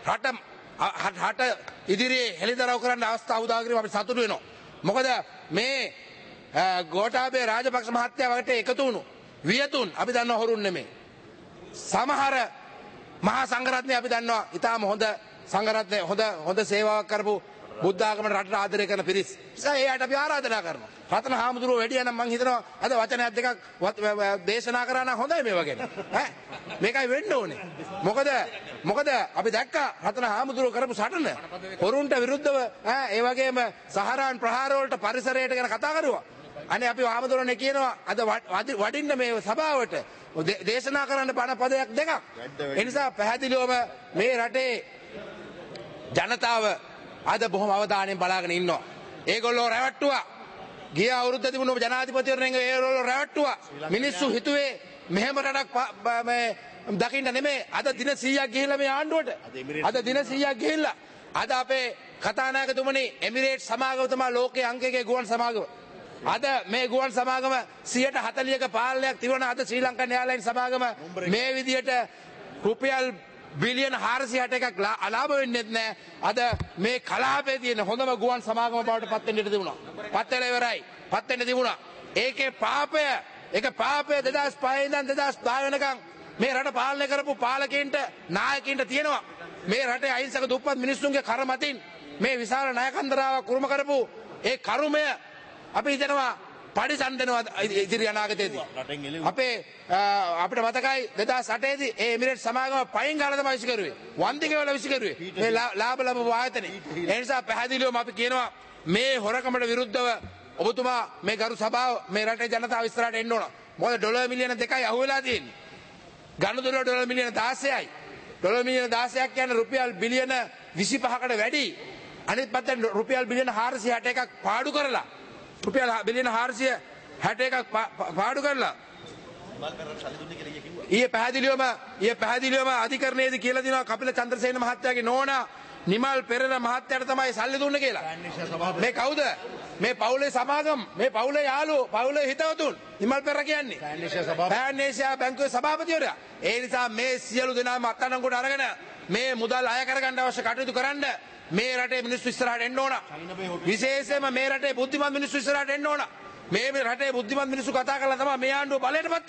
රට ඉදිරියේ හෙළිදරව් කරන්න අවස්ථාව උදා කිරීම අපි සතුටු වෙනවා. මොකද මේ ගෝඨාභය රාජපක්ෂ මහත්තයා වලට එකතු වුණු වියතුන් අපි දන්නවා හොරුන් නෙමෙයි. සමහර මහා සංඝරත්නය අපි දන්නවා ඊටාම හොඳ සංඝරත්නය හොඳ සේවාවක් කරපු බුද්ධ ආගමට රටට ආදරය කරන පිරිස්. ඒ අයට අපි ආරාධනා කරනවා. රතන හාමුදුරුවෝ වැඩියා නම් මං හිතනවා අද වචනයක් දෙකක් දේශනා කරා නම් හොඳයි මේ වගේ. මේකයි වෙන්න ඕනේ. මොකද අපි දැක්කා රතන හාමුදුරුවෝ කරපු සටන හොරුන්ට විරුද්ධව ඒ වගේම සහරාන් ප්‍රහාර වලට පරිසරයට ගැන කතා කරුවා. අනේ අපි හාමුදුරුවනේ කියනවා අද වඩින්න මේ සභාවට දේශනා කරන්න බණ පදයක් දෙකක්. ඒ නිසා පැහැදිලිවම මේ රටේ ජනතාව අද බොහොම අවධානයෙන් බලාගෙන ඉන්නවා. ඒගොල්ලෝ රැවට්ටුවා. ගිය අවුරුද්ද තිබුණු ජනාධිපතිවරණයෙන් ඒගොල්ලෝ රැවට්ටුවා. මිනිස්සු හිතුවේ මෙහෙම රටක් මේ දකින්න නෙමෙයි. අද දින 100ක් ගිහිල්ලා මේ ආණ්ඩුවට. අද දින 100ක් ගිහිල්ලා. අද අපේ කතානායකතුමනි එමිරේට්ස් සමාගම තමයි ලෝකයේ අංක 1 ගුවන් සමාගම. අද මේ ගුවන් සමාගම 140ක පාලනයක් තිබුණ අද ශ්‍රී ලංකා න්‍යායාලය සමාගම මේ විදියට රුපියල් බිලියන 461ක් අලාභ වෙන්නේ නැහැ. අද මේ කලාපයේ තියෙන හොඳම ගුවන් සමාගම බවට පත් වෙන්න තිබුණා. පත් වෙලා ඉවරයි. පත් වෙන්න තිබුණා. ඒකේ පාපය 2005 ඉඳන් 2010 වෙනකන් මේ රට පාලනය කරපු පාලකයින්ට නායකයින්ට තියෙනවා. මේ රටේ අහිංසක දුප්පත් මිනිස්සුන්ගේ කර මතින් මේ විශාල ණය කන්දරාවක් කුරුම කරපු ඒ කරුමය අපි හිතනවා පරිසම් දෙනවා ඉදිරි අනාගතයේදී. අපිට මතකයි 2008 දී ඒ එමිරේට්ස් සමාගම පයින් ගාලා තමයි විසිකරුවේ. වන්දිගේ වල විසිකරුවේ. මේ ලාභ ලැබපු ආයතනේ. ඒ නිසා පැහැදිලිවම අපි කියනවා මේ හොරකමට විරුද්ධව ඔබතුමා මේ ගරු සභාව මේ රටේ ජනතාව ඉස්සරහට එන්න ඕන. මොකද ඩොලර් මිලියන 2යි අහුවෙලා තියෙන්නේ. ගනුදෙනුව ඩොලර් මිලියන 16යි. ඩොලර් මිලියන 16ක් කියන්නේ රුපියල් බිලියන 25කට වැඩි. අනිත් පැත්තෙන් රුපියල් බිලියන 461ක් පාඩු කරලා රුපියල් බිලියන 461ක් පාඩු කරලා ඊයේ පැහැදිලිවම අධිකරණයේදී කියලා දිනවා කපිල චන්ද්‍රසේන මහත්තයාගේ නෝනා නිමල් පෙරේර මහත්තයාට තමයි සල්ලි දුන්නේ කියලා. මේ කවුද? මේ පවුලේ සමාගම්, මේ පවුලේ යාළුවෝ, පවුලේ හිතවතුන්. නිමල් පෙරේර කියන්නේ පෑන්නේසියා බැංකුවේ සභාපතිවරයා. ඒ නිසා මේ සියලු දෙනාම අත්අඩංගුවට අරගෙන මේ මුදල් අය කරගන්න අවශ්‍ය කටයුතු කරන්න මේ රටේ මිනිස්සු ඉස්සරහට එන්න ඕන. විශේෂයෙන්ම මේ රටේ බුද්ධිමත් මිනිස්සු ඉස්සරහට එන්න ඕන. මේ රටේ බුද්ධිමත් මිනිස්සු කතා කරලා තමයි මේ ආණ්ඩුව බලයටපත්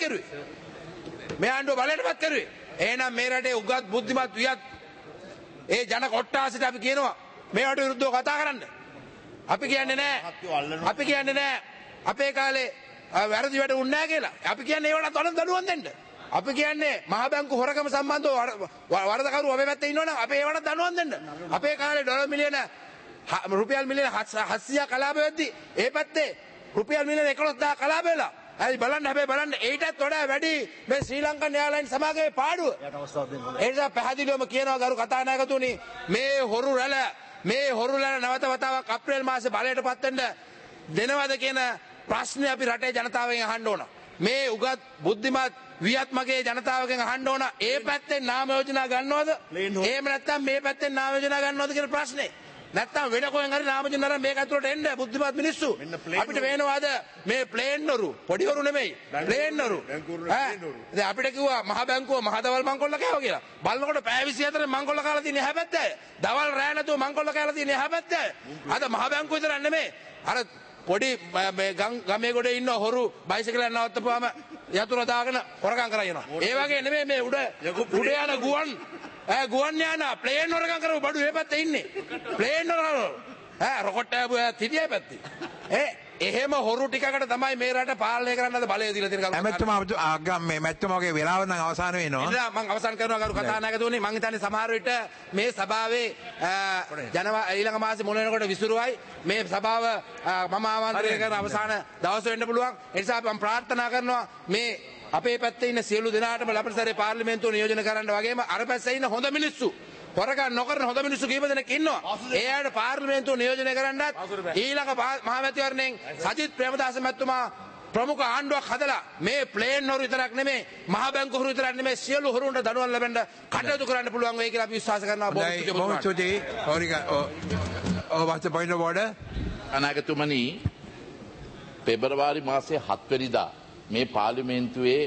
කරුවේ. එහෙනම් මේ රටේ උගත් බුද්ධිමත් වියත් ඒ ජන කොට්ටාසට අපි කියනවා මේවට විරුද්ධව කතා කරන්න. අපි කියන්නේ නෑ. අපේ කාලේ වැරදි වැඩ වුණ නෑ කියලා. අපි කියන්නේ ඒවට අතන දඩුවම් දෙන්න. අපි කියන්නේ මහ බැංකු හොරකම සම්බන්ධව වරදකරු අපේ පැත්තේ ඉන්නවනම් අපේ ඒවට දඩුවම් දෙන්න. අපේ කාලේ ඩොලර් මිලියන රුපියල් මිලියන 700 කලාප වෙද්දි ඒ පැත්තේ රුපියල් මිලියන 11000 කලාප වෙලා. හැබැයි බලන්න ඊටත් වඩා වැඩි මේ ශ්‍රී ලංකා න්‍යායාලය සමාගමේ පාඩුව. ඒ නිසා පැහැදිලිවම කියනවා ගරු කතානායකතුනි මේ හොරු රැළ නැවත වතාවක් අප්‍රේල් මාසේ බලයට පත් වෙන්න දෙනවද කියන ප්‍රශ්නේ අපි රටේ ජනතාවගෙන් අහන්න ඕන. මේ උගත් බුද්ධිමත් වියත්මගේ ජනතාවගෙන් අහන්න ඕන. ඒ පැත්තෙන් නාම යෝජනා ගන්නවද? එහෙම නැත්නම් මේ පැත්තෙන් නාම යෝජනා ගන්නවද කියන ප්‍රශ්නේ. නැත්තම් වෙන කොහෙන් හරි නාම යෝජනා අරන් මේක ඇතුළට එන්න බුද්ධිමත් මිනිස්සු. අපිට වෙනවාද මේ ප්ලේන්නරු පොඩිවරු නෙමෙයි ප්ලේන්නරු. දැන් අපිට කිව්වා මහ බැංකුව මහදවල් මංකොල්ල කෑවා කියලා. බලනකොට පැය 24 මංකොල්ල කාලා තියෙන හැබැත්තේ. දවල් රෑ නැතුව මංකොල්ල කාලා තියෙන හැබැත්තේ. අද මහ බැංකුව විතරක් නෙමෙයි. අර පොඩි මේ ගමේ ගොඩේ ඉන්න හොරු බයිසිකලයක් නවත්තපුවාම යතුරු දාගෙන හොරකම් කරා යනවා. ඒ වගේ නෙමෙයි මේ උඩ යන ගුවන් යාන ප්ලේන් හොරකම් කරපු බඩු මේ පැත්තේ ඉන්නේ. ප්ලේන් හොරකම් රොකට් ආපුවා තිරිය පැත්තේ. එහෙම හොරු ටිකකට තමයි මේ රට පාලනය කරන්න අද බලය දීලා තියෙන කරුණ. මැතිතුමා මේ මැතිතුමාගේ වෙලාව නම් අවසන් වෙනවා. ඉතින් මම අවසන් කරනවා ගරු කතානායකතුමනි. මම හිතන්නේ සමහර විට මේ සභාවේ ඊළඟ මාසේ මුල වෙනකොට විසිරුවයි. මේ සභාව මම ආමන්ත්‍රණය කරන අවසාන දවස වෙන්න පුළුවන්. ඒ නිසා මම ප්‍රාර්ථනා කරනවා මේ අපේ පැත්තේ ඉන්න සියලු දෙනාටම ලබන සැරේ පාර්ලිමේන්තුව නියෝජනය කරන්න වගේම අර පැත්තේ ඉන්න හොඳ මිනිස්සු හොරකම් නොකරන හොඳ මිනිස්සු කීප දෙනෙක් ඉන්නවා. ඒ අයට පාර්ලිමේන්තුව නියෝජනය කරන්නත් ඊළඟ මහමැතිවරණයෙන් සජිත් ප්‍රේමදාස මැතිතුමා ප්‍රමුඛ ආණ්ඩුවක් හදලා මේ ප්ලේන් හොරු විතරක් නෙමෙයි මහ බැංකු හොරු විතරක් නෙමෙයි සියලු හොරුන්ට දඬුවම් ලැබෙන්න කටයුතු කරන්න පුළුවන් වෙයි කියලා අපි විශ්වාස කරනවා. බොහොම ස්තුතියි. what's the point of order? අනාගතතුමනි පෙබරවාරි මාසයේ 7 වෙනිදා මේ පාර්ලිමේන්තුවේ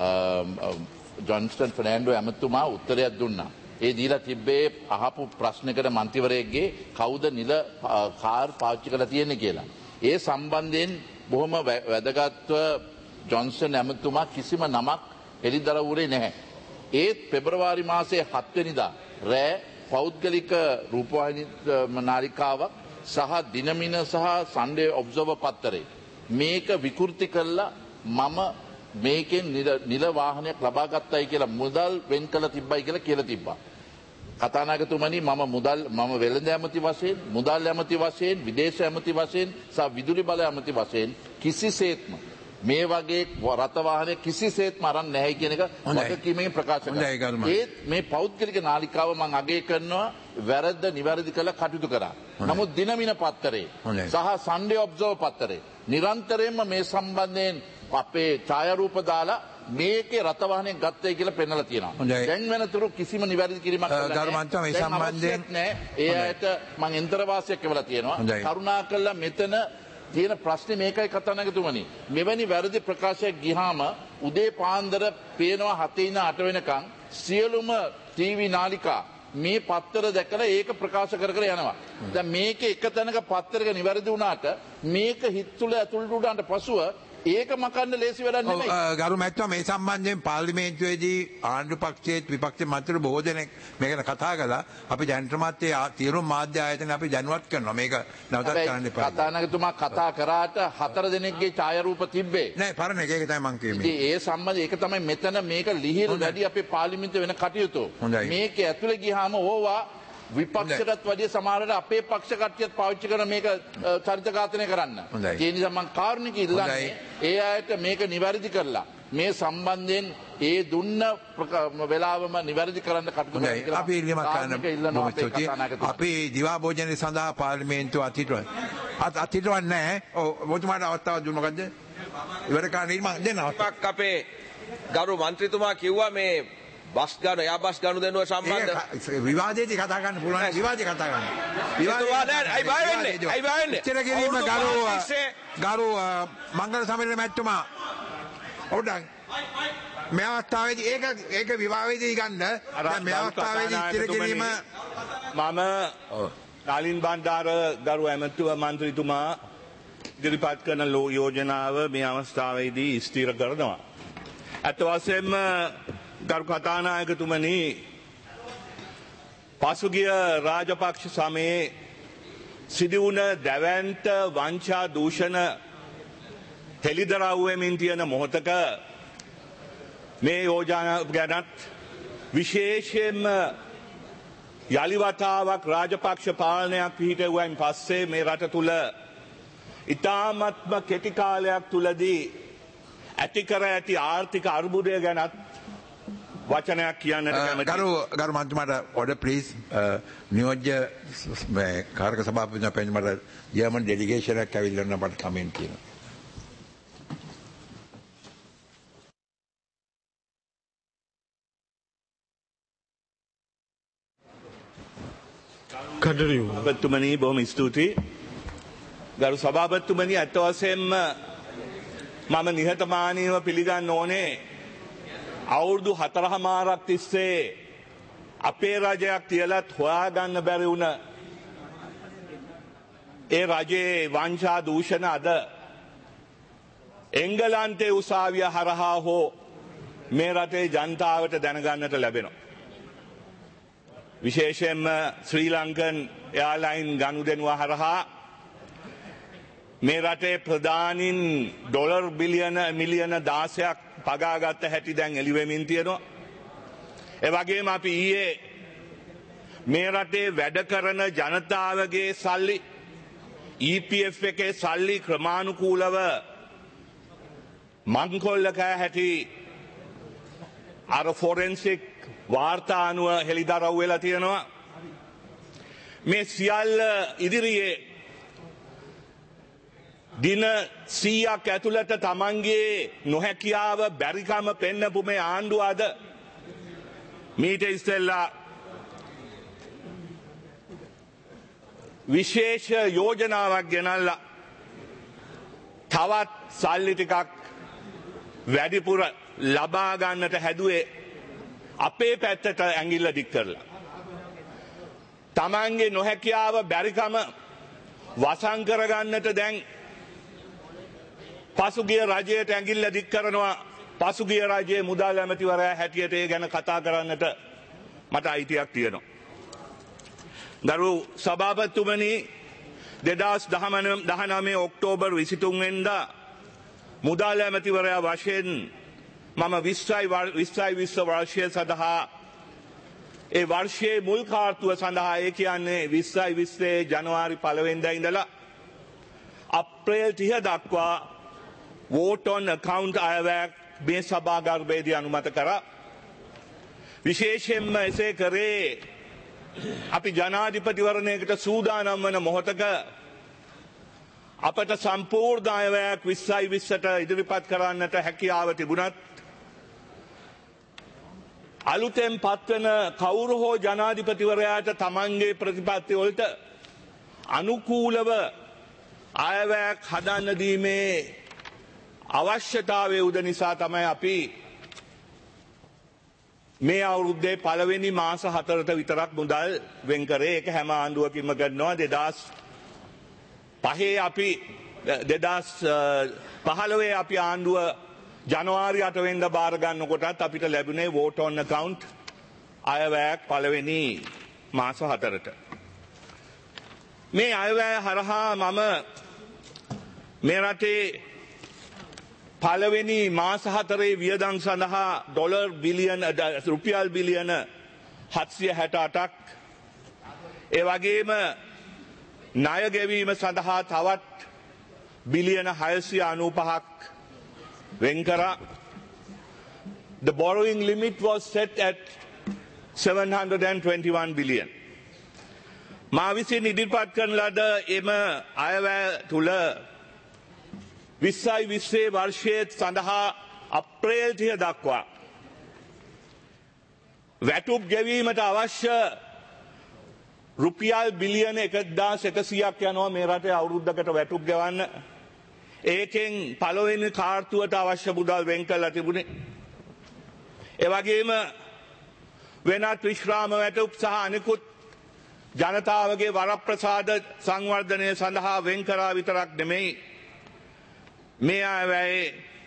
ජොන්ස්ටන් ෆර්නෑන්ඩෝ ඇමතුමා උත්තරයක් දුන්නා. ඒ දීලා තිබ්බේ අහපු ප්‍රශ්නකට මන්ත්‍රීවරයෙක්ගේ කවුද නිල කාර් පාවිච්චි කරලා තියෙන්නේ කියලා. ඒ සම්බන්ධයෙන් බොහොම වැදගත්ව ජොන්සන් ඇමතුමා කිසිම නමක් එළිදරව් වුණේ නැහැ. ඒත් පෙබරවාරි මාසයේ 7 වෙනිදා රෑ පෞද්ගලික රූපවාහිනී නාලිකාවක් සහ දිනමින සහ සන්ඩේ ඔබ්සර්වර් පත්තරේ මේක විකෘති කළා මම මේකෙන් නිල වාහනයක් ලබා ගත්තයි කියලා මුදල් වෙන් කළ තිබ්බයි කියලා තිබ්බා. කතානායකතුමනි මම වෙළඳ ඇමති වශයෙන් මුදල් ඇමති වශයෙන් විදේශ ඇමති වශයෙන් සහ විදුලි බල ඇමති වශයෙන් කිසිසේත්ම මේ වගේ රථ වාහනයක් කිසිසේත්ම අරන් නැහැ කියන එක වගකීමෙන් ප්‍රකාශ කරනවා. ඒත් මේ පෞද්ගලික නාලිකාව මම අගය කරනවා වැරද්ද නිවැරදි කළ කටයුතු කරා. නමුත් දිනමින පත්තරේ සහ සන්ඩේ ඔබ්සර්වර් පත්තරේ නිරන්තරයෙන්ම මේ සම්බන්ධයෙන් අපේ ඡායාරූප දාලා මේකේ රථ වාහනයක් ගත්තයි කියලා පෙන්නලා තියෙනවා. දැන් වෙනතුරු කිසිම නිවැරදි කිරීමක් ගරුමන්ත්‍රී මේ සම්බන්ධයෙන් ඒ ඇයට මම එන්තර වාසියක් එවලා තියෙනවා. කරුණාකරලා මෙතන තියෙන ප්‍රශ්නේ මේකයි කතානායකතුමනි. මෙවැනි වැරදි ප්‍රකාශයක් ගියාම උදේ පාන්දර පේනවා 7 ඉඳන් 8 වෙනකන් සියලුම ටීවී නාලිකා මේ පත්තර දැකලා ඒක ප්‍රකාශ කර යනවා. දැන් මේක එක තැනක පත්තරක නිවැරදි වුණාට මේක හිත තුළ ඇතුළට උඩන්ට පසුව ඒක මකන්න ලේසි වැඩක් නෙමෙයි. ගරු මැතිතුමා මේ සම්බන්ධයෙන් පාර්ලිමේන්තුවේදී ආණ්ඩු පක්ෂයේ විපක්ෂ මන්ත්‍රී බොහෝ දෙනෙක් මේක කතා කළා. අපි ජනතමාත් තීරු මාධ්‍ය ආයතන අපි දැනුවත් කරනවා. මේක නැවතත් කරන්න එපා. කතානායකතුමා කතා කරාට 4 දෙනෙක්ගේ ඡායාරූප තිබ්බේ. නෑ පරණ එක ඒක තමයි මං කියන්නේ. ඉතින් ඒ සම්බන්ධ ඒක තමයි මෙතන මේක ලිහිල් වැඩි අපේ පාර්ලිමේන්තුවේ වෙන කටයුතු. මේක ඇතුලේ ගියාම ඕවා විපක්ෂයටත් වැඩිය සමහරවිට අපේ පක්ෂ කට්ටියත් පාවිච්චි කරන මේක චරිත ඝාතනය කරන්න. ඒ නිසා මම කාරුණික ඉල්ලන්නේ ඒ අයට මේක නිවැරදි කරලා මේ සම්බන්ධයෙන් ඒ දුන්න වෙලාවම නිවැරදි කරන්න කටයුතු කරන්න කියලා අපි ඉල්ලීමක් කරනවා. අපි දිවා භෝජනය සඳහා පාර්ලිමේන්තුව අතිටවන්නේ නැහැ. ඔව් ඔබතුමාට අවස්ථාවක් දුන්න මොකද්ද? ඉවර කරන්න ඉල්ලීමක් දෙන්න අවස්ථාවක්. අපේ ගරු මන්ත්‍රීතුමා කිව්වා මේ බස් ගන්න යා බස් ගනුදෙනුව සම්බන්ධ විවාදයේදී කතා කරන්න පුළුවන්. විවාදේ කතා කරන්න. අයි බය වෙන්නේ. ඉතර කිරීම ගරු මංගල සමරේ මැතිතුමා. ඔව්ඩන් මේ අවස්ථාවේදී ඒක විවාදයේදී ගන්න. දැන් මේ අවස්ථාවේදී ඉතර කිරීම මම නාලින් බණ්ඩාර ගරු ඇමතුම මන්ත්‍රීතුමා ඉදිරිපත් කරන යෝජනාව මේ අවස්ථාවේදී ස්ථිර කරනවා. අත් වශයෙන්ම ගරු කතානායකතුමනි පසුගිය රාජපක්ෂ සමයේ සිදුවුණ දැවැන්ත වංචා දූෂණ හෙළිදරව් වෙමින් තියෙන මොහොතක මේ යෝජනාව ගැනත් විශේෂයෙන්ම යලිවතාවක් රාජපක්ෂ පාලනයක් පිහිටුවයින් පස්සේ මේ රට තුළ ඉතාමත්ම කෙටි කාලයක් තුලදී ඇති කර ඇති ආර්ථික අර්බුදය ගැනත් වචනයක් කියන්නට කැමතියි. ගරු මන්ත්‍රීතුමාට order please නියෝජ්‍ය කාර්ක සභාපති මට ජර්මන් ඩෙලිගේෂන් එකක් ඇවිල්ලා නම් මට කමෙන්ට් කියනවා. සභාපතිතුමනි බොහොම ස්තුතියි. ගරු සභාපතිතුමනි අත් වශයෙන්ම මම නිහතමානීව පිළිගන්න ඕනේ අවුරුදු 4මාරක් තිස්සේ අපේ රජයක් තියලත් හොයාගන්න බැරි වුණ ඒ රජයේ වංචා දූෂණ අද එංගලන්තයේ උසාවිය හරහා හෝ මේ රටේ ජනතාවට දැනගන්නට ලැබෙනවා. විශේෂයෙන්ම ශ්‍රී ලංකන් එයාර්ලයින් ගනුදෙනුව හරහා මේ රටේ ප්‍රධානින් ඩොලර් මිලියන 16ක් පගාගත්ත හැටි දැන් එළිවෙමින් තියෙනවා. ඒ වගේම අපි ඊයේ මේ රටේ වැඩ කරන ජනතාවගේ සල්ලි EPF එකේ සල්ලි ක්‍රමානුකූලව මංකොල්ල කෑ හැටි අර ෆොරෙන්සික් වාර්තා අනුව හෙළිදරව් වෙලා තියෙනවා. මේ සියල්ල ඉදිරියේ දින 100ක් ඇතුළත තමන්ගේ නොහැකියාව බැරිකම පෙන්නපු මේ ආණ්ඩුව අද මීට ඉස්සෙල්ලා විශේෂ යෝජනාවක් ගෙනල්ලා තවත් සල්ලි ටිකක් වැඩිපුර ලබා ගන්නට හැදුවේ අපේ පැත්තට ඇඟිල්ල දික් කරලා. තමන්ගේ නොහැකියාව බැරිකම වසන් කරගන්නට දැන් පසුගිය රජයට ඇඟිල්ල දික් කරනවා. පසුගිය රජයේ මුදල් ඇමතිවරයා හැටියට ඒ ගැන කතා කරන්නට මට අයිතියක් තියෙනවා. ගරු සභාපතිතුමනි 2019 ඔක්තෝබර් 23 වෙනිදා මුදල් ඇමතිවරයා වශයෙන් මම 2020 වර්ෂය සඳහා ඒ වර්ෂයේ මුල් කාර්තුව සඳහා ඒ කියන්නේ 2020 ජනවාරි 1 වෙනිදා ඉඳලා අප්‍රේල් 30 දක්වා vote on account අයවැයක් මේ සභාගර්භයේදී අනුමත කරා. විශේෂයෙන්ම එසේ කරේ අපි ජනාධිපතිවරණයකට සූදානම් වන මොහොතක අපට සම්පූර්ණ අයවැයක් 2020ට ඉදිරිපත් කරන්නට හැකියාව තිබුණත් අලුතෙන් පත්වන කවුරු හෝ ජනාධිපතිවරයාට තමන්ගේ ප්‍රතිපත්ති වලට අනුකූලව අයවැයක් හදන්න දීමේ අවශ්‍යතාවය උද නිසා තමයි අපි මේ අවුරුද්දේ පළවෙනි මාස 4ට විතරක් මුදල් වෙන් කරේ. ඒක හැම ආණ්ඩුවකින්ම කරනවා. 2005 අපි 2015 අපි ආණ්ඩුව ජනවාරි 8 වෙනිදා බාර ගන්නකොටත් අපිට ලැබුණේ vote on account අයවැයක් පළවෙනි මාස 4ට. මේ අයවැය හරහා මම මේ රටේ පළවෙනි මාස 4 වියදම් සඳහා රුපියල් බිලියන 768ක් ඒ වගේම ණය ගෙවීම සඳහා තවත් බිලියන 695ක් වෙන් කරා. The borrowing limit was set at 721 billion. මා විසින් ඉදිරිපත් කරන ලද එම අයවැය තුල 2020 වර්ෂයේ සඳහා අප්‍රේල් 30 දක්වා වැටුප් ගෙවීමට අවශ්‍ය රුපියල් බිලියන 1100ක් යනවා මේ රටේ අවුරුද්දකට වැටුප් ගෙවන්න. ඒකෙන් පළවෙනි කාර්තුවට අවශ්‍ය මුදල් වෙන් කරලා තිබුණේ. ඒ වගේම වෙනත් විශ්‍රාම වැටුප් සහ අනිකුත් ජනතාවගේ වරප්‍රසාද සංවර්ධනය සඳහා වෙන් කරා විතරක් නෙමෙයි මේ අයවැයේ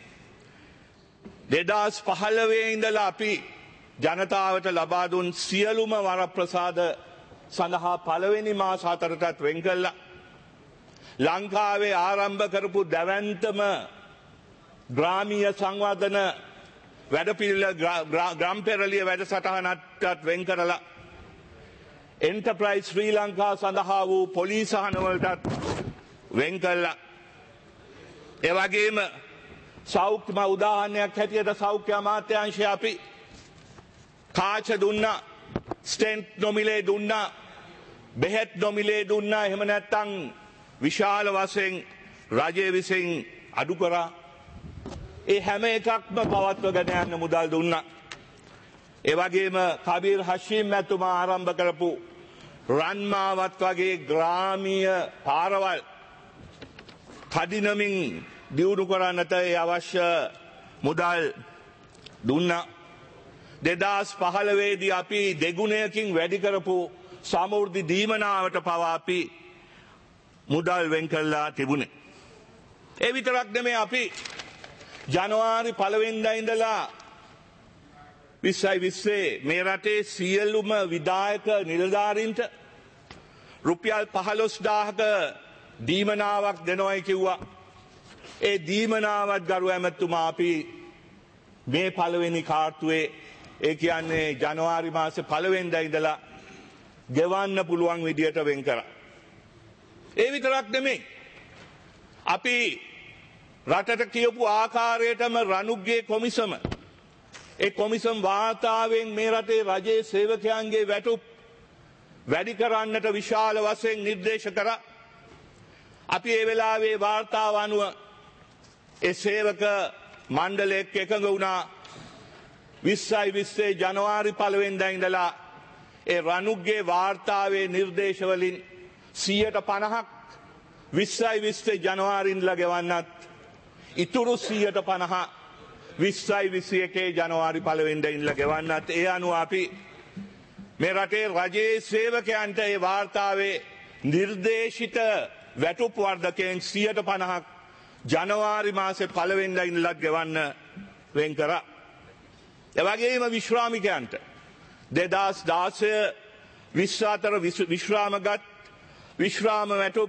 2015 ඉඳලා අපි ජනතාවට ලබා දුන් සියලුම වරප්‍රසාද සඳහා පළවෙනි මාස 4ටත් වෙන් කළා. ලංකාවේ ආරම්භ කරපු දැවැන්තම ග්‍රාමීය සංවර්ධන වැඩපිළිවෙල ග්‍රාම පෙරළිය වැඩසටහනටත් වෙන් කරලා එන්ටර්ප්‍රයිස් ශ්‍රී ලංකා සඳහා වූ පොලිස් සහනවලටත් වෙන් කළා. ඒ වගේම සෞඛ්‍යම උදාහරණයක් හැටියට සෞඛ්‍ය අමාත්‍යාංශය අපි කාච දුන්නා, ස්ටෙන්ට් නොමිලේ දුන්නා, බෙහෙත් නොමිලේ දුන්නා. එහෙම නැත්නම් විශාල වශයෙන් රජය විසින් අඩු කරා. ඒ හැම එකක්ම පවත්වගෙන යන්න මුදල් දුන්නා. ඒ වගේම කබීර් හෂීම් මැතිතුමා ආරම්භ කරපු රන්මාවත් වගේ ග්‍රාමීය පාරවල් කඩිනමින් දියුණු කරන්නට අවශ්‍ය මුදල් දුන්නා. 2015 දී අපි දෙගුණයකින් වැඩි කරපු සමෘද්ධි දීමනාවට පවා අපි මුදල් වෙන් කළා තිබුණේ. ඒ විතරක් නෙමෙයි අපි ජනවාරි 1 වෙනිදා ඉඳලා 2020 මේ රටේ සියලුම විධායක නිලධාරීන්ට රුපියල් 15000ක දීමනාවක් දෙනවයි කිව්වා. ඒ දීමනාවත් ගරු ඇමතුමා අපි මේ පළවෙනි කාර්තුවේ ඒ කියන්නේ ජනවාරි මාසේ 1 වෙනිදා ඉඳලා ගෙවන්න පුළුවන් විදියට වෙන් කරා. ඒ විතරක් නෙමෙයි අපි රටට කියපු ආකාරයටම රණුගේ කොමිසම ඒ කොමිසම් වාර්තාවෙන් මේ රටේ රජයේ සේවකයන්ගේ වැටුප් වැඩි කරන්නට විශාල වශයෙන් නිර්දේශ කර අපි ඒ වෙලාවේ වාර්තාව අනුව ඒ සේවක මණ්ඩලයක් එකඟ වුණා 2020 ජනවාරි 1 වෙනිදා ඉඳලා ඒ රණුගේ වාර්තාවේ නිර්දේශ වලින් 50%ක් 2020 ජනවාරි ඉඳලා ගෙවන්නත් ඉතුරු 50% 2021 ජනවාරි 1 වෙනිදා ඉඳලා ගෙවන්නත් ඒ අනුව අපි මේ රටේ රජයේ සේවකයන්ට ඒ වාර්තාවේ නිර්දේශිත වැටුප් වර්ධකයෙන් 50%ක් ජනවාරි මාසේ 1 වෙනිදා ඉඳලා ගෙවන්න වෙන් කරා. ඒ වගේම විශ්‍රාමිකයන්ට 2016 20 අතර විශ්‍රාමගත් විශ්‍රාම වැටුප්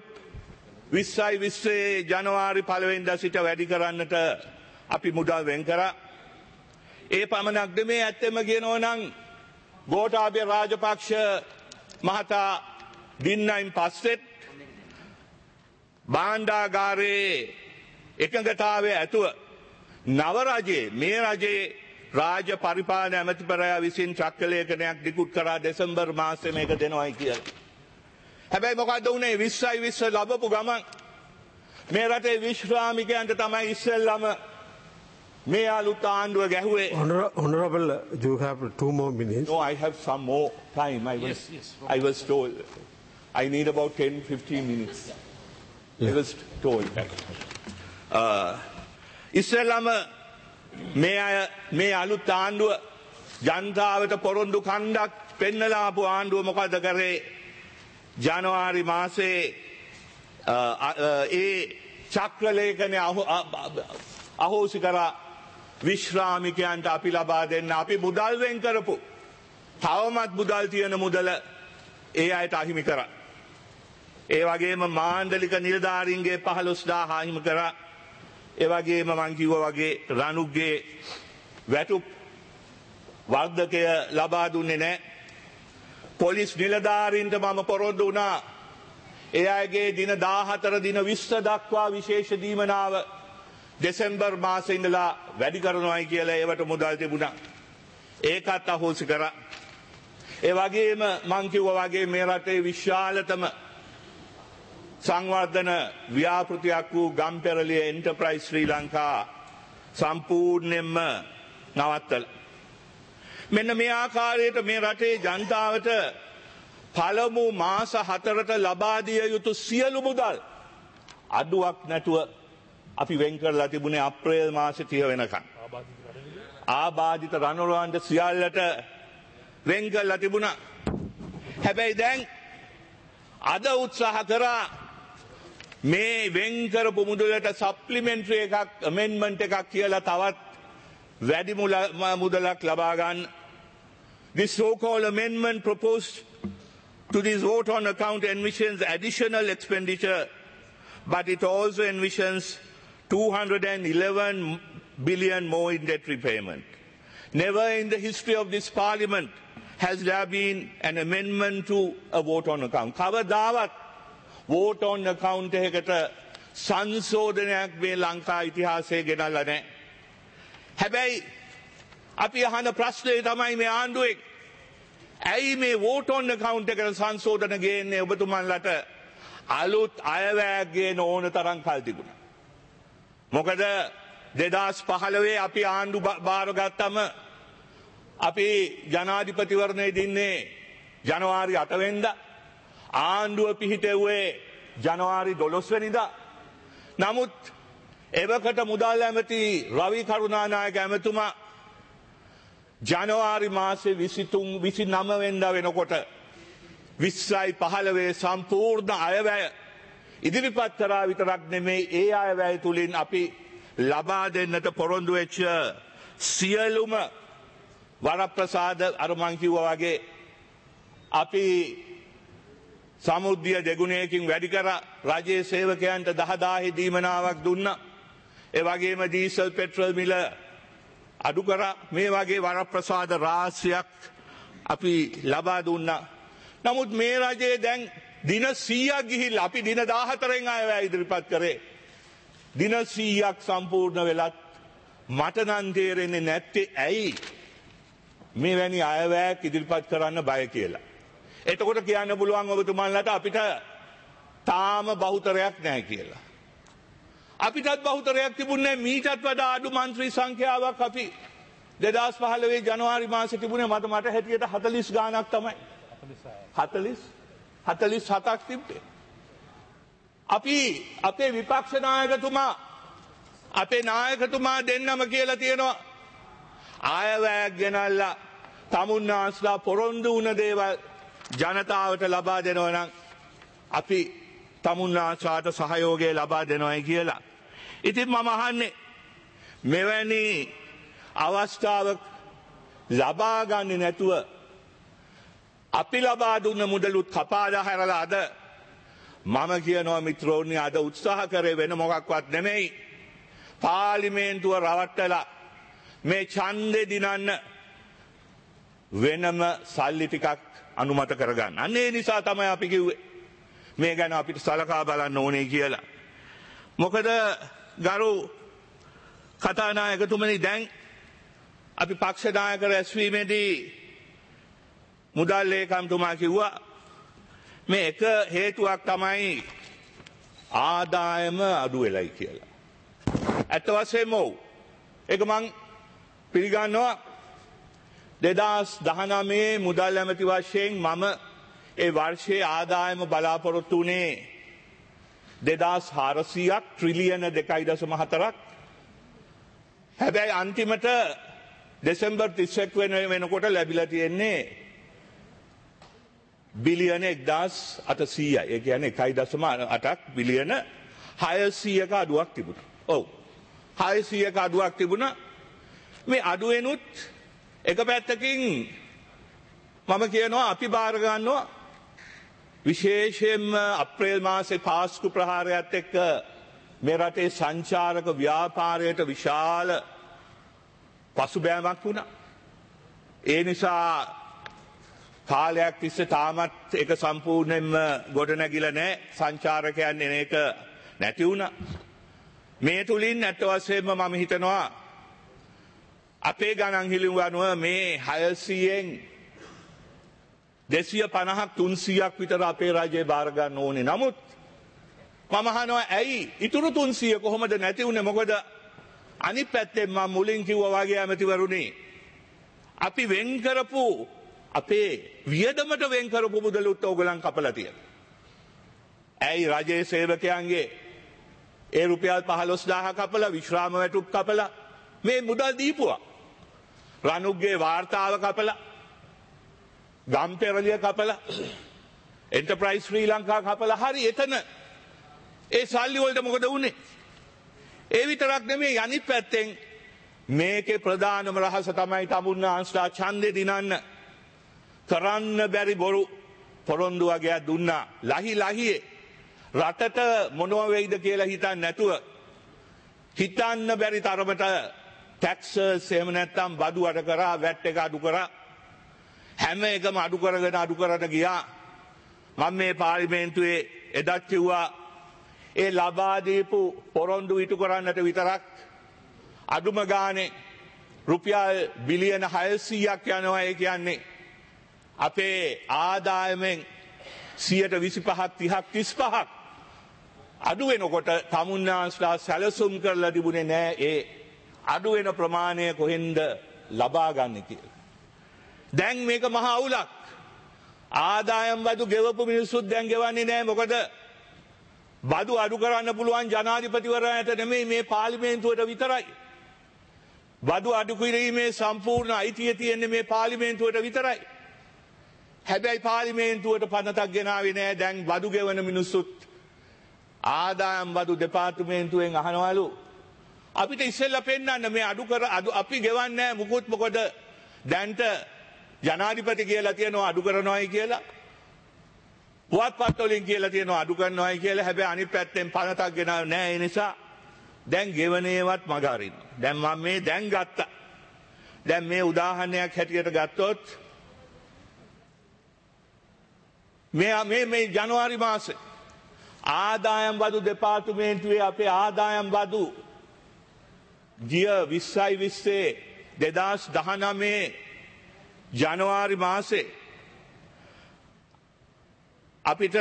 2020 ජනවාරි 1 වෙනිදා සිට වැඩි කරන්නට අපි මුදල් වෙන් කරා. ඒ පමණක් නෙමේ ඇත්තම කියනවා නම් ගෝඨාභය රාජපක්ෂ මහතා දින්නයින් පස්සෙත් භාණ්ඩාගාරයේ එකඟතාවයේ ඇතුව නව රජයේ මේ රජයේ රාජ පරිපාලන ඇමතිවරයා විසින් චක්‍රලේඛනයක් නිකුත් කරා දෙසැම්බර් මාසයේ මේක දෙනවයි කියලා. හැබැයි මොකද වුනේ 2020 ලැබපු ගමන් මේ රටේ විශ්‍රාමිකයන්ට තමයි ඉස්සෙල්ලාම මේ අලුත් ආණ්ඩුව ගැහුවේ. Honorable, you have 2 more minutes. No, I have some more time. I was told I need about 10-15 minutes. I was told that. ඉස්සෙල්ලාම මේ අලුත් ආණ්ඩුව ජනතාවට පොරොන්දු කණ්ඩක් පෙන්නලා ආපු ආණ්ඩුව මොකද කරේ? ජනවාරි මාසේ ඒ චක්‍රලේඛනය අහෝසි කරා විශ්‍රාමිකයන්ට අපි ලබා දෙන්න අපි මුදල් වෙන් කරපු තවමත් මුදල් තියෙන මුදල ඒ අයට අහිමි කරා. ඒ වගේම මාණ්ඩලික නිලධාරීන්ගේ 15000 අහිමි කරා. ඒ වගේම මං කිව්වා වගේ රණුගේ වැටුප් වර්ධකය ලබා දුන්නේ නැහැ. පොලිස් නිලධාරීන්ට මම පොරොන්දු වුණා ඒ අයගේ දින 14 දින 20 දක්වා විශේෂ දීමනාව දෙසැම්බර් මාසේ ඉඳලා වැඩි කරනවායි කියලා ඒවට මුදල් තිබුණා. ඒකත් අහෝසි කරා. ඒ වගේම මං කිව්වා වගේ මේ රටේ විශාලතම සංවර්ධන ව්‍යාපෘතියක් වූ ගම්පෙරළිය එන්ටර්ප්‍රයිස් ශ්‍රී ලංකා සම්පූර්ණයෙන්ම නවත්තලා. මෙන්න මේ ආකාරයට මේ රටේ ජනතාවට පළමු මාස 4ට ලබා දිය යුතු සියලු මුදල් අඩුවක් නැතුව අපි වෙන් කරලා තිබුණේ අප්‍රේල් මාසේ 30 වෙනකන්. ආබාධිත රණවලන්ට සියල්ලට වෙන් කරලා තිබුණා. හැබැයි දැන් අද උත්සාහ කරා මේ වෙන් කරපු මුදලට සප්ලිමෙන්ටරි එකක් amendment එකක් කියලා තවත් වැඩි මුදලක් ලබා ගන්න. This so-called amendment proposed to this vote on account envisions additional expenditure, but it also envisions 211 billion more in debt repayment. Never in the history of this parliament has there been an amendment to a vote on account. කවදාවත් vote on account එකකට සංශෝධනයක් මේ ලංකා ඉතිහාසයේ ගෙනල්ලා නැහැ. හැබැයි අපි අහන ප්‍රශ්නේ තමයි මේ ආණ්ඩුවේ ඇයි මේ vote on account එකට සංශෝධන ගේන්නේ ඔබතුමන්ලට අලුත් අයවැයක් ගේන ඕන තරම් කල් තිබුණා. මොකද 2015 අපි ආණ්ඩු බාරගත්තම අපි ජනාධිපතිවරණය දින්නේ ජනවාරි 8 වෙනිදා ආණ්ඩුව පිහිටෙව්වේ ජනවාරි 12 වෙනිදා. නමුත් එවකට මුදල් ඇමති රවි කරුණානායක ඇමතුමා ජනවාරි මාසේ 29 වෙනිදා වෙනකොට 2015 සම්පූර්ණ අයවැය ඉදිරිපත් කරා විතරක් නෙමෙයි ඒ අයවැය තුලින් අපි ලබා දෙන්නට පොරොන්දු වෙච්ච සියලුම වරප්‍රසාද අර මං කිව්වා වගේ අපි සමුද්දිය දෙගුණයකින් වැඩි කරා. රජයේ සේවකයන්ට 10000 දීමනාවක් දුන්නා. ඒ වගේම ඩීසල් පෙට්‍රල් මිල අඩු කරා. මේ වගේ වරප්‍රසාද රාශියක් අපි ලබා දුන්නා. නමුත් මේ රජයේ දැන් දින 100ක් ගිහිල්ලා අපි දින 14න් අයවැය ඉදිරිපත් කරේ. දින 100ක් සම්පූර්ණ වෙලත් මට නම් තේරෙන්නේ නැත්තේ ඇයි මෙවැනි අයවැයක් ඉදිරිපත් කරන්න බය කියලා. එතකොට කියන්න පුළුවන් ඔබතුමන්ලට අපිට තාම බහුතරයක් නැහැ කියලා. අපිටත් බහුතරයක් තිබුණේ මීටත් වඩා අඩු මන්ත්‍රී සංඛ්‍යාවක් අපි 2015 ජනවාරි මාසෙ තිබුණේ මට හැටියට 40 ගාණක් තමයි. 47ක් තිබ්බේ. අපි අපේ විපක්ෂ නායකතුමා දෙන්නම කියලා තියෙනවා ආයවැයක් ගෙනල්ලා තමුන්නාස්ලා පොරොන්දු වුණ දේවල් ජනතාවට ලබා දෙනවා නම් අපි තමුන්නාස්ලාට සහයෝගය ලබා දෙනවයි කියලා. ඉතින් මම අහන්නේ මෙවැනි අවස්ථාවක් ලබා ගන්නේ නැතුව අපි ලබා දුන්න මුදලුත් කපාලා හැරලා අද මම කියනවා මිත්‍රෝනි අද උත්සාහ කරේ වෙන මොකක්වත් නෙමෙයි පාර්ලිමේන්තුව රවට්ටලා මේ ඡන්දේ දිනන්න වෙනම සල්ලි ටිකක් අනුමත කරගන්න. අන්න ඒ නිසා තමයි අපි කිව්වේ මේ ගැන අපිට සලකා බලන්න ඕනේ කියලා. මොකද ගරු කතානායකතුමනි දැන් අපි පක්ෂ නායක රැස්වීමේදී මුදල් ලේකම්තුමා කිව්වා මේ එක හේතුවක් තමයි ආදායම අඩු වෙලයි කියලා. ඇත්ත වශයෙන්ම ඔව්. ඒක මං පිළිගන්නවා 2019 මුදල් ඇමති වශයෙන් මම ඒ වර්ෂයේ ආදායම බලාපොරොත්තු වුණේ 2400ක් ට්‍රිලියන 2.4ක්. හැබැයි අන්තිමට දෙසැම්බර් 31 වෙනකොට ලැබිලා තියෙන්නේ බිලියන 1800යි. ඒ කියන්නේ 1.8ක් බිලියන 600ක අඩුවක් තිබුණා. ඔව්. 600ක අඩුවක් තිබුණා. මේ අඩුවෙනුත් එක පැත්තකින් මම කියනවා අපි බාර ගන්නවා විශේෂයෙන්ම අප්‍රේල් මාසේ පාස්කු ප්‍රහාරයත් එක්ක මේ රටේ සංචාරක ව්‍යාපාරයට විශාල පසුබෑමක් වුණා. ඒ නිසා කාලයක් තිස්සේ තාමත් ඒක සම්පූර්ණයෙන්ම ගොඩනැගිලා නැහැ. සංචාරකයන් එන එක නැති වුණා. මේ තුලින් ඇත්ත වශයෙන්ම මම හිතනවා අපේ ගණන් හිලුව අනුව මේ 600න් 250ක් 300ක් විතර අපේ රජයේ බාර ගන්න ඕනේ. නමුත් මම අහනවා ඇයි ඊටු 300 කොහොමද නැති වුනේ? මොකද අනිත් පැත්තෙන් මම මුලින් කිව්වා වගේ ඇමතිවරුනි අපි වෙන් කරපු අපේ වියදමට වෙන් කරපු මුදලුත් ඕගලන් කපලා තියෙනවා. ඇයි රජයේ සේවකයන්ගේ ඒ රුපියල් 15000 කපලා විශ්‍රාම වැටුප් කපලා මේ මුදල් දීපුවා. රණුගේ වාර්තාව කපලා ගම්පෙරළිය කපලා එන්ටර්ප්‍රයිස් ශ්‍රී ලංකා කපලා හරි එතන ඒ සල්ලි වලට මොකද වුනේ? ඒ විතරක් නෙමෙයි අනිත් පැත්තෙන් මේකේ ප්‍රධානම රහස තමයි තමුන්නාන්ස්ලා ඡන්දේ දිනන්න කරන්න බැරි බොරු පොරොන්දු වගේ දුන්නා. ලහියේ රටට මොනව වෙයිද කියලා හිතන්නේ නැතුව හිතන්න බැරි තරමට ටැක්සස් එහෙම නැත්නම් බදු අඩ කරා වැට් එක අඩු කරා හැම එකම අඩු කරගෙන ගියා. මම මේ පාර්ලිමේන්තුවේ එදත් කිව්වා ඒ ලබා දීපු පොරොන්දු ඉටු කරන්නට විතරක් අඩුම ගානේ රුපියල් බිලියන 600ක් යනවා. ඒ කියන්නේ අපේ ආදායමෙන් 25ක් 30ක් 35ක් අඩු වෙනකොට තමුන්නාන්ස්ලා සැලසුම් කරලා තිබුණේ නෑ ඒ අඩු වෙන ප්‍රමාණය කොහෙන්ද ලබා ගන්න කියලා. දැන් මේක මහා අවුලක්. ආදායම් බදු ගෙවපු මිනිස්සුත් දැන් ගෙවන්නේ නෑ. මොකද බදු අඩු කරන්න පුළුවන් ජනාධිපතිවරයාට නෙමෙයි මේ පාර්ලිමේන්තුවට විතරයි. බදු අඩු කිරීමේ සම්පූර්ණ අයිතිය තියෙන්නේ මේ පාර්ලිමේන්තුවට විතරයි. හැබැයි පාර්ලිමේන්තුවට පනතක් ගෙනාවේ නෑ. දැන් බදු ගෙවන මිනිස්සුත් ආදායම් බදු දෙපාර්තමේන්තුවෙන් අහනවලු අපිට ඉස්සෙල්ලා පෙන්නන්න මේ අඩු අපි ගෙවන්නේ නෑ මුකුත්. මොකද දැන්ට ජනාධිපති කියලා තියෙනවා අඩු කරනවායි කියලා. පුවත්පත් වලින් කියලා තියෙනවා අඩු කරනවායි කියලා. හැබැයි අනිත් පැත්තෙන් පනතක් ගෙනාවේ නෑ. ඒ නිසා දැන් ගෙවනේවත් මග අරිනවා. දැන් මම මේ දැන් ගත්තා. දැන් මේ උදාහරණයක් හැටියට ගත්තොත් මේ ජනවාරි මාසේ ආදායම් බදු දෙපාර්තමේන්තුවේ අපේ ආදායම් බදු ගිය 2019 ජනවාරි මාසේ අපිට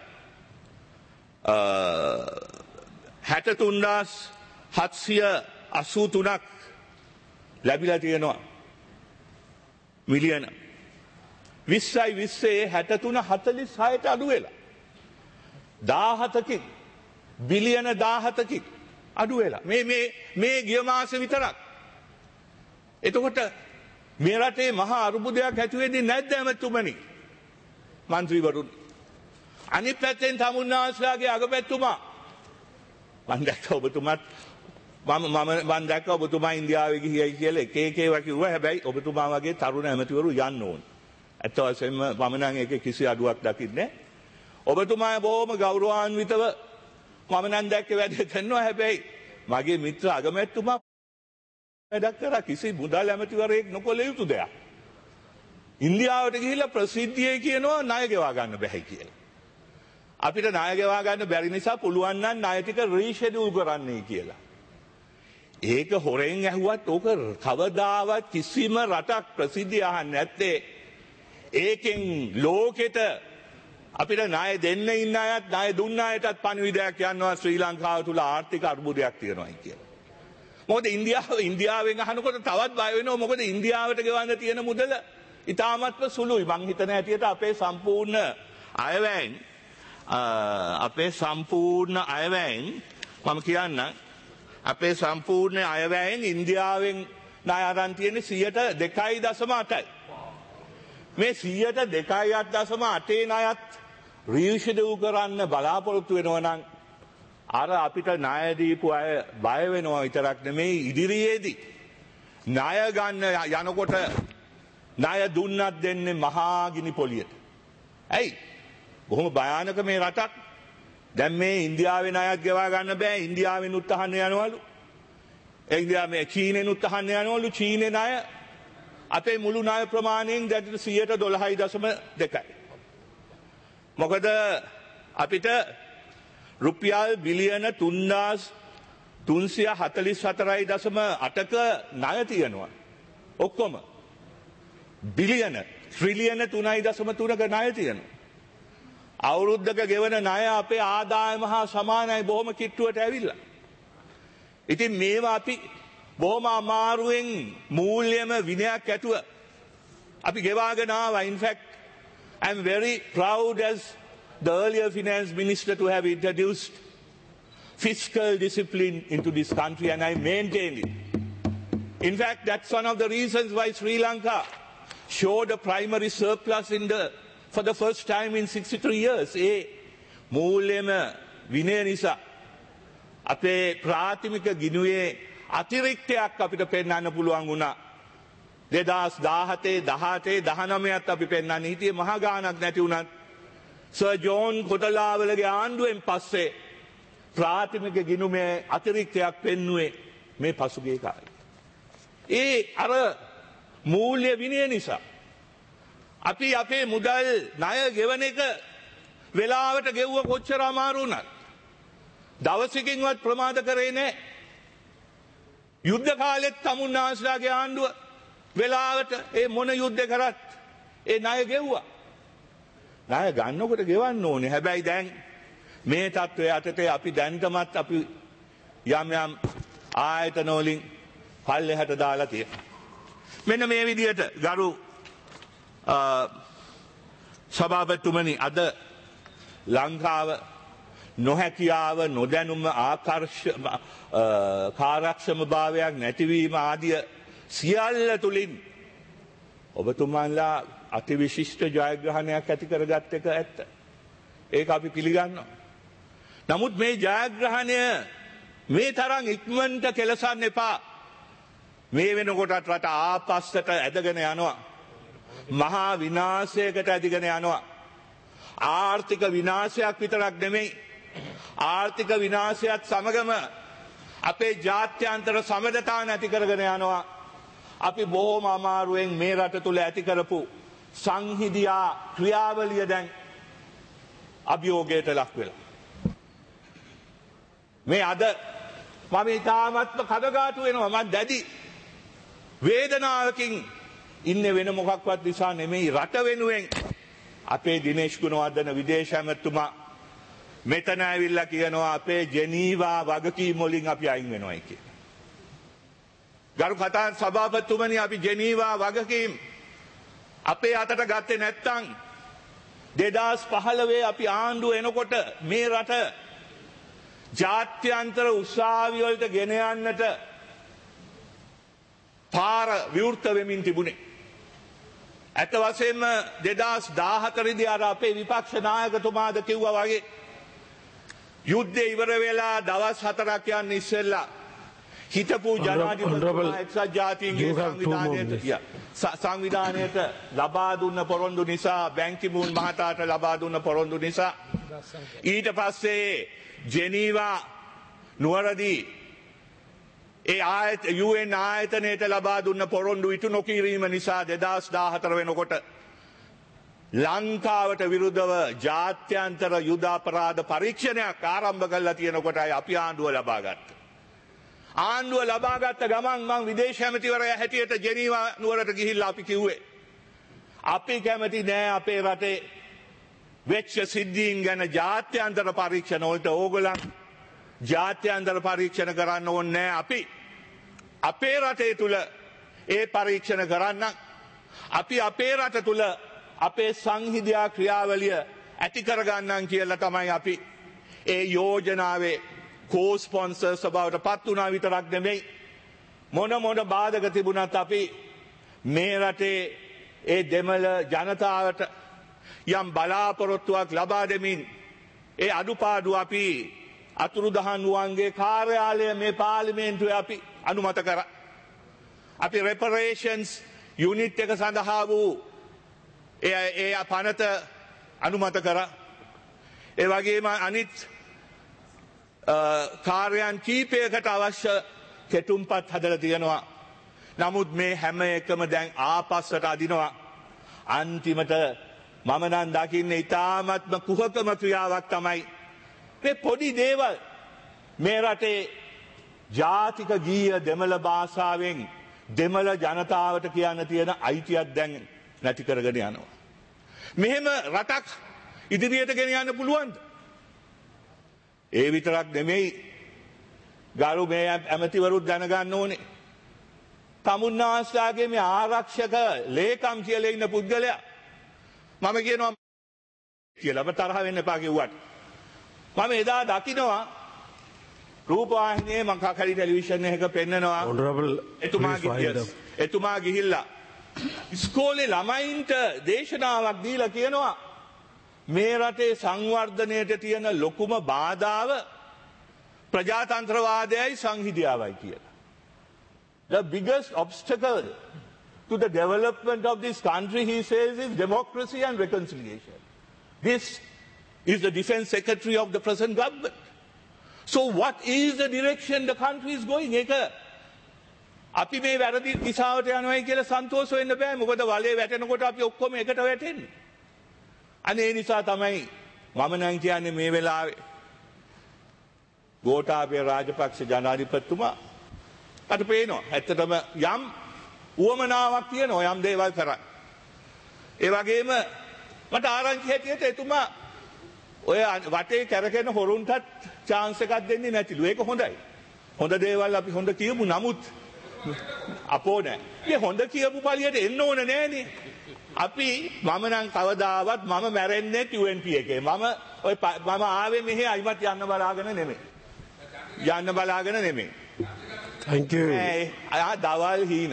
63,783ක් ලැබිලා තියෙනවා මිලියන 20 63 අඩු වෙලා 17කින් බිලියන 17කින් අඩු වෙලා මේ ගිය මාසේ විතරක්. එතකොට මේ රටේ මහා අරුබුදයක් ඇති වෙන්නේ නැද්ද ඇමතුමනි? මන්ත්‍රීවරුන් අනිත් පැත්තෙන් තමුන්නාස්ලාගේ අගපැතුමා මම දැක්ක ඔබතුමාත් මම දැක්ක ඔබතුමා ඉන්දියාවේ ගිහියයි කියලා එක ඒවා කිව්වා. හැබැයි ඔබතුමා වගේ තරුණ ඇමතිවරු යන්න ඕන. ඇත්ත වශයෙන්ම මම නම් ඒකේ කිසි අඩුවක් දකින්නේ නැහැ. ඔබතුමා බොහොම ගෞරවාන්විතව මම නම් දැක්කේ වැඩ කරනවා. හැබැයි මගේ මිත්‍ර අගමැතිතුමා වැඩක් කරා කිසි මුදල් ඇමතිවරයෙක් නොකළ යුතු දෙයක්. ඉන්දියාවට ගිහිල්ලා ප්‍රසිද්ධියේ කියනවා ණය ගෙවා ගන්න බැහැ කියලා. අපිට ණය ගෙවා ගන්න බැරි නිසා පුළුවන් නම් ණය ටික රීෂෙඩියුල් කරන්නයි කියලා. ඒක හොරෙන් ඇහුවත් ඕක කවදාවත් කිසිම රටක් ප්‍රසිද්ධිය අහන්නේ නැත්තේ. ඒකෙන් ලෝකෙට අපිට ණය දෙන්න ඉන්න අයත් ණය දුන්න අයටත් පණිවිඩයක් යනවා ශ්‍රී ලංකාව තුල ආර්ථික අර්බුදයක් තියෙනවායි කියලා. මොකද ඉන්දියාවෙන් අහනකොට තවත් බය වෙනවා. මොකද ඉන්දියාවට ගෙවන්න තියෙන මුදල ඉතාමත්ම සුළුයි. මං හිතන හැටියට අපේ සම්පූර්ණ අයවැයෙන් මම කියන්න අපේ සම්පූර්ණ අයවැයෙන් ඉන්දියාවෙන් ණය අරන් තියෙන්නේ 2.8%. මේ 2.8% ණයත් රීෂෙඩියුල් කරන්න බලාපොරොත්තු වෙනවා නම් අර අපිට ණය දීපු අය බය වෙනවා විතරක් නෙමෙයි ඉදිරියේදී ණය ගන්න යනකොට ණය දුන්නත් දෙන්නේ මහා ගිනි පොලියට. ඇයි? බොහොම භයානක මේ රටක්. දැන් මේ ඉන්දියාවේ ණයක් ගෙවා ගන්න බෑ. ඉන්දියාවෙන් උත්හන්න යනවලු. ඉන්දියාවේ චීනෙන් උත්හන්න යනවලු. චීනේ ණය අපේ මුළු ණය ප්‍රමාණයෙන් දැන් 12.2%. මොකද අපිට රුපියල් බිලියන 3,344.8ක ණය තියෙනවා. ඔක්කොම බිලියන ට්‍රිලියන 3.3ක ණය තියෙනවා. අවුරුද්දක ගෙවන ණය අපේ ආදායම හා සමානයි. බොහොම කිට්ටුවට ඇවිල්ලා. ඉතින් මේවා අපි බොහොම අමාරුවෙන් මූල්‍යම විනයක් ඇතුව අපි ගෙවාගෙන ආවා. In fact, I'm very proud as the earlier finance minister to have introduced fiscal discipline into this country, and I maintained it. In fact, that's one of the reasons why Sri Lanka showed a primary surplus for the first time in 63 years. මූල්‍යම විනය නිසා අපේ ප්‍රාථමික ගිණුවේ අතිරික්තයක් අපිට පෙන්වන්න පුළුවන් වුණා. 2017 18 19ත් අපි පෙන්වන්නේ හිටියේ මහා ගාණක් නැති වුණත් සර් ජෝන් කොටලාවලගේ ආණ්ඩුවෙන් පස්සේ ප්‍රාථමික ගිණුමේ අතිරික්තයක් පෙන්වුවේ මේ පසුගිය කාලේ. අර මූල්‍ය විනය නිසා අපි අපේ මුදල් ණය ගෙවන එක වෙලාවට ගෙවුව කොච්චර අමාරු වුණත් දවසකින්වත් ප්‍රමාද කරේ නැහැ. යුද්ධ කාලෙත් තමුන්නාස්ලාගේ ආණ්ඩුව වෙලාවට මොන යුද්ධ කරත් ණය ගෙව්වා. ණය ගන්නකොට ගෙවන්න ඕනේ. හැබැයි දැන් මේ තත්ත්වය යටතේ අපි දැන්ටමත් අපි යම් ආයතන වලින් පල්ලෙහාට දාලා තියෙනවා. මෙන්න මේ විදිහට ගරු සභාපතිතුමනි, අද ලංකාව නොහැකියාව, නොදැනුම, කාර්යක්ෂම භාවයක් නැතිවීම ආදිය සියල්ල තුලින් ඔබතුමාලා අතිවිශිෂ්ට ජයග්‍රහණයක් ඇති කරගත් එක ඇත්ත. ඒක අපි පිළිගන්නවා. නමුත් මේ ජයග්‍රහණය මේ තරම් ඉක්මනට කෙලසන්න එපා. මේ වෙනකොටත් රට ආපස්සට ඇදගෙන යනවා. මහා විනාශයකට ඇදගෙන යනවා. ආර්ථික විනාශයක් විතරක් නෙමෙයි, ආර්ථික විනාශයත් සමගම අපේ ජාත්‍යන්තර සමගතා නැති කරගෙන යනවා. අපි බොහොම අමාරුවෙන් මේ රට තුල ඇති කරපු සංහිඳියා ක්‍රියාවලිය දැන් අභියෝගයට ලක් වෙලා. මේ අද මම ඉතාමත්ම කනගාටු වෙනවා. මම දැඩි වේදනාවකින් ඉන්නේ වෙන මොකක්වත් නිසා නෙමෙයි. රට වෙනුවෙන් අපේ දිනේෂ් ගුණවර්ධන විදේශ ඇමතුමා මෙතන ඇවිල්ලා කියනවා අපේ ජෙනීවා වගකීම් වලින් අපි අයින් වෙනවායි කියලා. ගරු කතා සභාපතිතුමනි අපි ජෙනීවා වගකීම් අපේ අතට ගත්තේ නැත්තම් 2015 අපි ආණ්ඩුව එනකොට මේ රට ජාත්‍යන්තර උසාවි වලට ගෙන යන්නට පාර විවෘත වෙමින් තිබුණේ. ඇත්ත වශයෙන්ම 2014 දී අර අපේ විපක්ෂ නායකතුමාද කිව්වා වගේ යුද්ධය ඉවර වෙලා දවස් 4ක් යන්න ඉස්සෙල්ලා හිටපු ජනාධිපතිතුමා එක්සත් ජාතීන්ගේ සංවිධානයට ලබා දුන්න පොරොන්දු නිසා බැංකිමුන් මහතාට ලබා දුන්න පොරොන්දු නිසා ඊට පස්සේ ජෙනීවා නුවරදී ඒ UN ආයතනයට ලබා දුන්න පොරොන්දු ඉටු නොකිරීම නිසා 2014 වෙනකොට ලංකාවට විරුද්ධව ජාත්‍යන්තර යුද අපරාධ පරීක්ෂණයක් ආරම්භ කරලා තියෙනකොටයි අපි ආණ්ඩුව ලබා ගත්තේ. ආණ්ඩුව ලබාගත්ත ගමන් මං විදේශ ඇමතිවරයා හැටියට ජෙනීවා නුවරට ගිහිල්ලා අපි කිව්වේ අපි කැමති නෑ අපේ රටේ වෙච්ච සිද්ධීන් ගැන ජාත්‍යන්තර පරීක්ෂණ වලට ඕගොල්ලන් ජාත්‍යන්තර පරීක්ෂණ කරන්න ඕනේ නෑ අපි අපේ රටේ තුල ඒ පරීක්ෂණ කරන්න අපි අපේ රට තුල අපේ සංහිඳියා ක්‍රියාවලිය ඇති කරගන්නම් කියලා තමයි අපි ඒ යෝජනාවේ කෝ-ස්පොන්සර්ස් බවට පත් වුණා විතරක් නෙමෙයි මොන බාධක තිබුණත් අපි මේ රටේ ඒ දෙමළ ජනතාවට යම් බලාපොරොත්තුවක් ලබා දෙමින් ඒ අඩුපාඩු අපි අතුරුදහන් වුවන්ගේ කාර්යාලය මේ පාර්ලිමේන්තුවේ අපි අනුමත කරා. අපි reparations unit එක සඳහා වූ ඒ පනත අනුමත කරා. ඒ වගේම අනිත් කාර්යයන් කීපයකට අවශ්‍ය කෙටුම්පත් හදලා තියෙනවා. නමුත් මේ හැම එකම දැන් ආපස්සට අදිනවා. අන්තිමට මම නම් දකින්නේ ඊ타ත්ම කුහකම ක්‍රියාවක් තමයි මේ පොඩි දේවල් මේ රටේ ජාතික ගීය දෙමළ භාෂාවෙන් දෙමළ ජනතාවට කියන්න තියෙන අයිතියක් දැන් නැති කරගෙන යනවා. මෙහෙම රටක් ඉදිරියට ගෙන යන්න පුළුවන්ද? ඒ විතරක් නෙමෙයි ගරු මේ ඇමතිවරුත් දැනගන්න ඕනේ. තමුන්නාස්ලාගේ මේ ආරක්ෂක ලේකම් කියලා ඉන්න පුද්ගලයා මම කියනවා කියලා ඔබ තරහ වෙන්න එපා කිව්වට මම එදා දකින්නවා රූපවාහිනියේ මම කකලි ටෙලිවිෂන් එකක පෙන්නනවා එතුමා ගිහිල්ලා ඉස්කෝලේ ළමයින්ට දේශනාවක් දීලා කියනවා මේ රටේ සංවර්ධනයට තියෙන ලොකුම බාධාව ප්‍රජාතන්ත්‍රවාදයයි සංහිඳියාවයි කියලා. The biggest obstacle to the development of this country, he says, is democracy and reconciliation. This is the defense secretary of the present government. So what is the direction the country is going? අපි මේ වැරදි දිශාවට යනවායි කියලා සන්තෝෂ වෙන්න බෑ. මොකද වලේ වැටෙනකොට අපි ඔක්කොම එකට වැටෙන්නේ. අනේ නිසා තමයි මම නම් කියන්නේ මේ වෙලාවේ ගෝඨාභය රාජපක්ෂ ජනාධිපතිතුමා අද පේනවා ඇත්තටම යම් උවමනාවක් තියෙනවා යම් දේවල් කරා. ඒ වගේම මට ආරංචි හැටියට එතුමා ඔය වටේ කැරකෙන හොරුන්ටත් chance එකක් දෙන්නේ නැතිලු. ඒක හොඳයි. හොඳ දේවල් අපි හොඳ කියමු. නමුත් අපෝ නෑ. මේ හොඳ කියපු පළියට එන්න ඕන නෑනේ. අපි මම නම් කවදාවත් මම මැරෙන්නේ UNP එකේ. මම ආවේ මෙහෙ අයිමත් යන්න බලාගෙන නෙමෙයි. යන්න බලාගෙන නෙමෙයි. Thank you. දවල් හීන.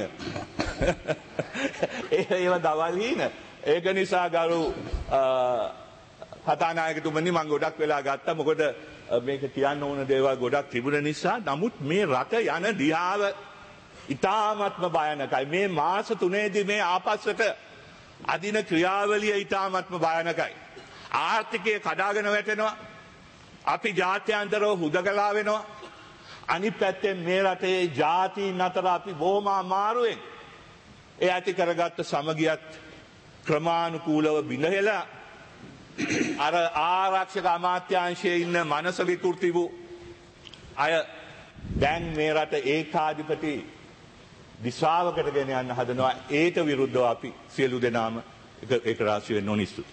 ඒවා දවල් හීන. ඒක නිසා ගරු කතානායකතුමනි මම ගොඩක් වෙලා ගත්තා. මොකද මේක කියන්න ඕන දේවල් ගොඩක් තිබුණ නිසා. නමුත් මේ රට යන දිහාව ඉතාමත්ම භයානකයි. මේ මාස 3ේදී මේ ආපස්සට අදින ක්‍රියාවලිය ඉතාමත්ම භයානකයි. ආර්ථිකය කඩාගෙන වැටෙනවා. අපි ජාත්‍යන්තරව හුදකලා වෙනවා. අනිත් පැත්තෙන් මේ රටේ ජාතීන් අතර අපි බොහොම අමාරුවෙන් ඒ ඇති කරගත්ත සමගියත් ක්‍රමානුකූලව බිඳහෙලා අර ආරක්ෂක අමාත්‍යාංශයේ ඉන්න මනස විකෘති වූ අය දැන් මේ රට ඒකාධිපති දිශාවකට ගෙන යන්න හදනවා. ඒට විරුද්ධව අපි සියලු දෙනාම ඒක රාශි වෙන්න ඕනිස්තු.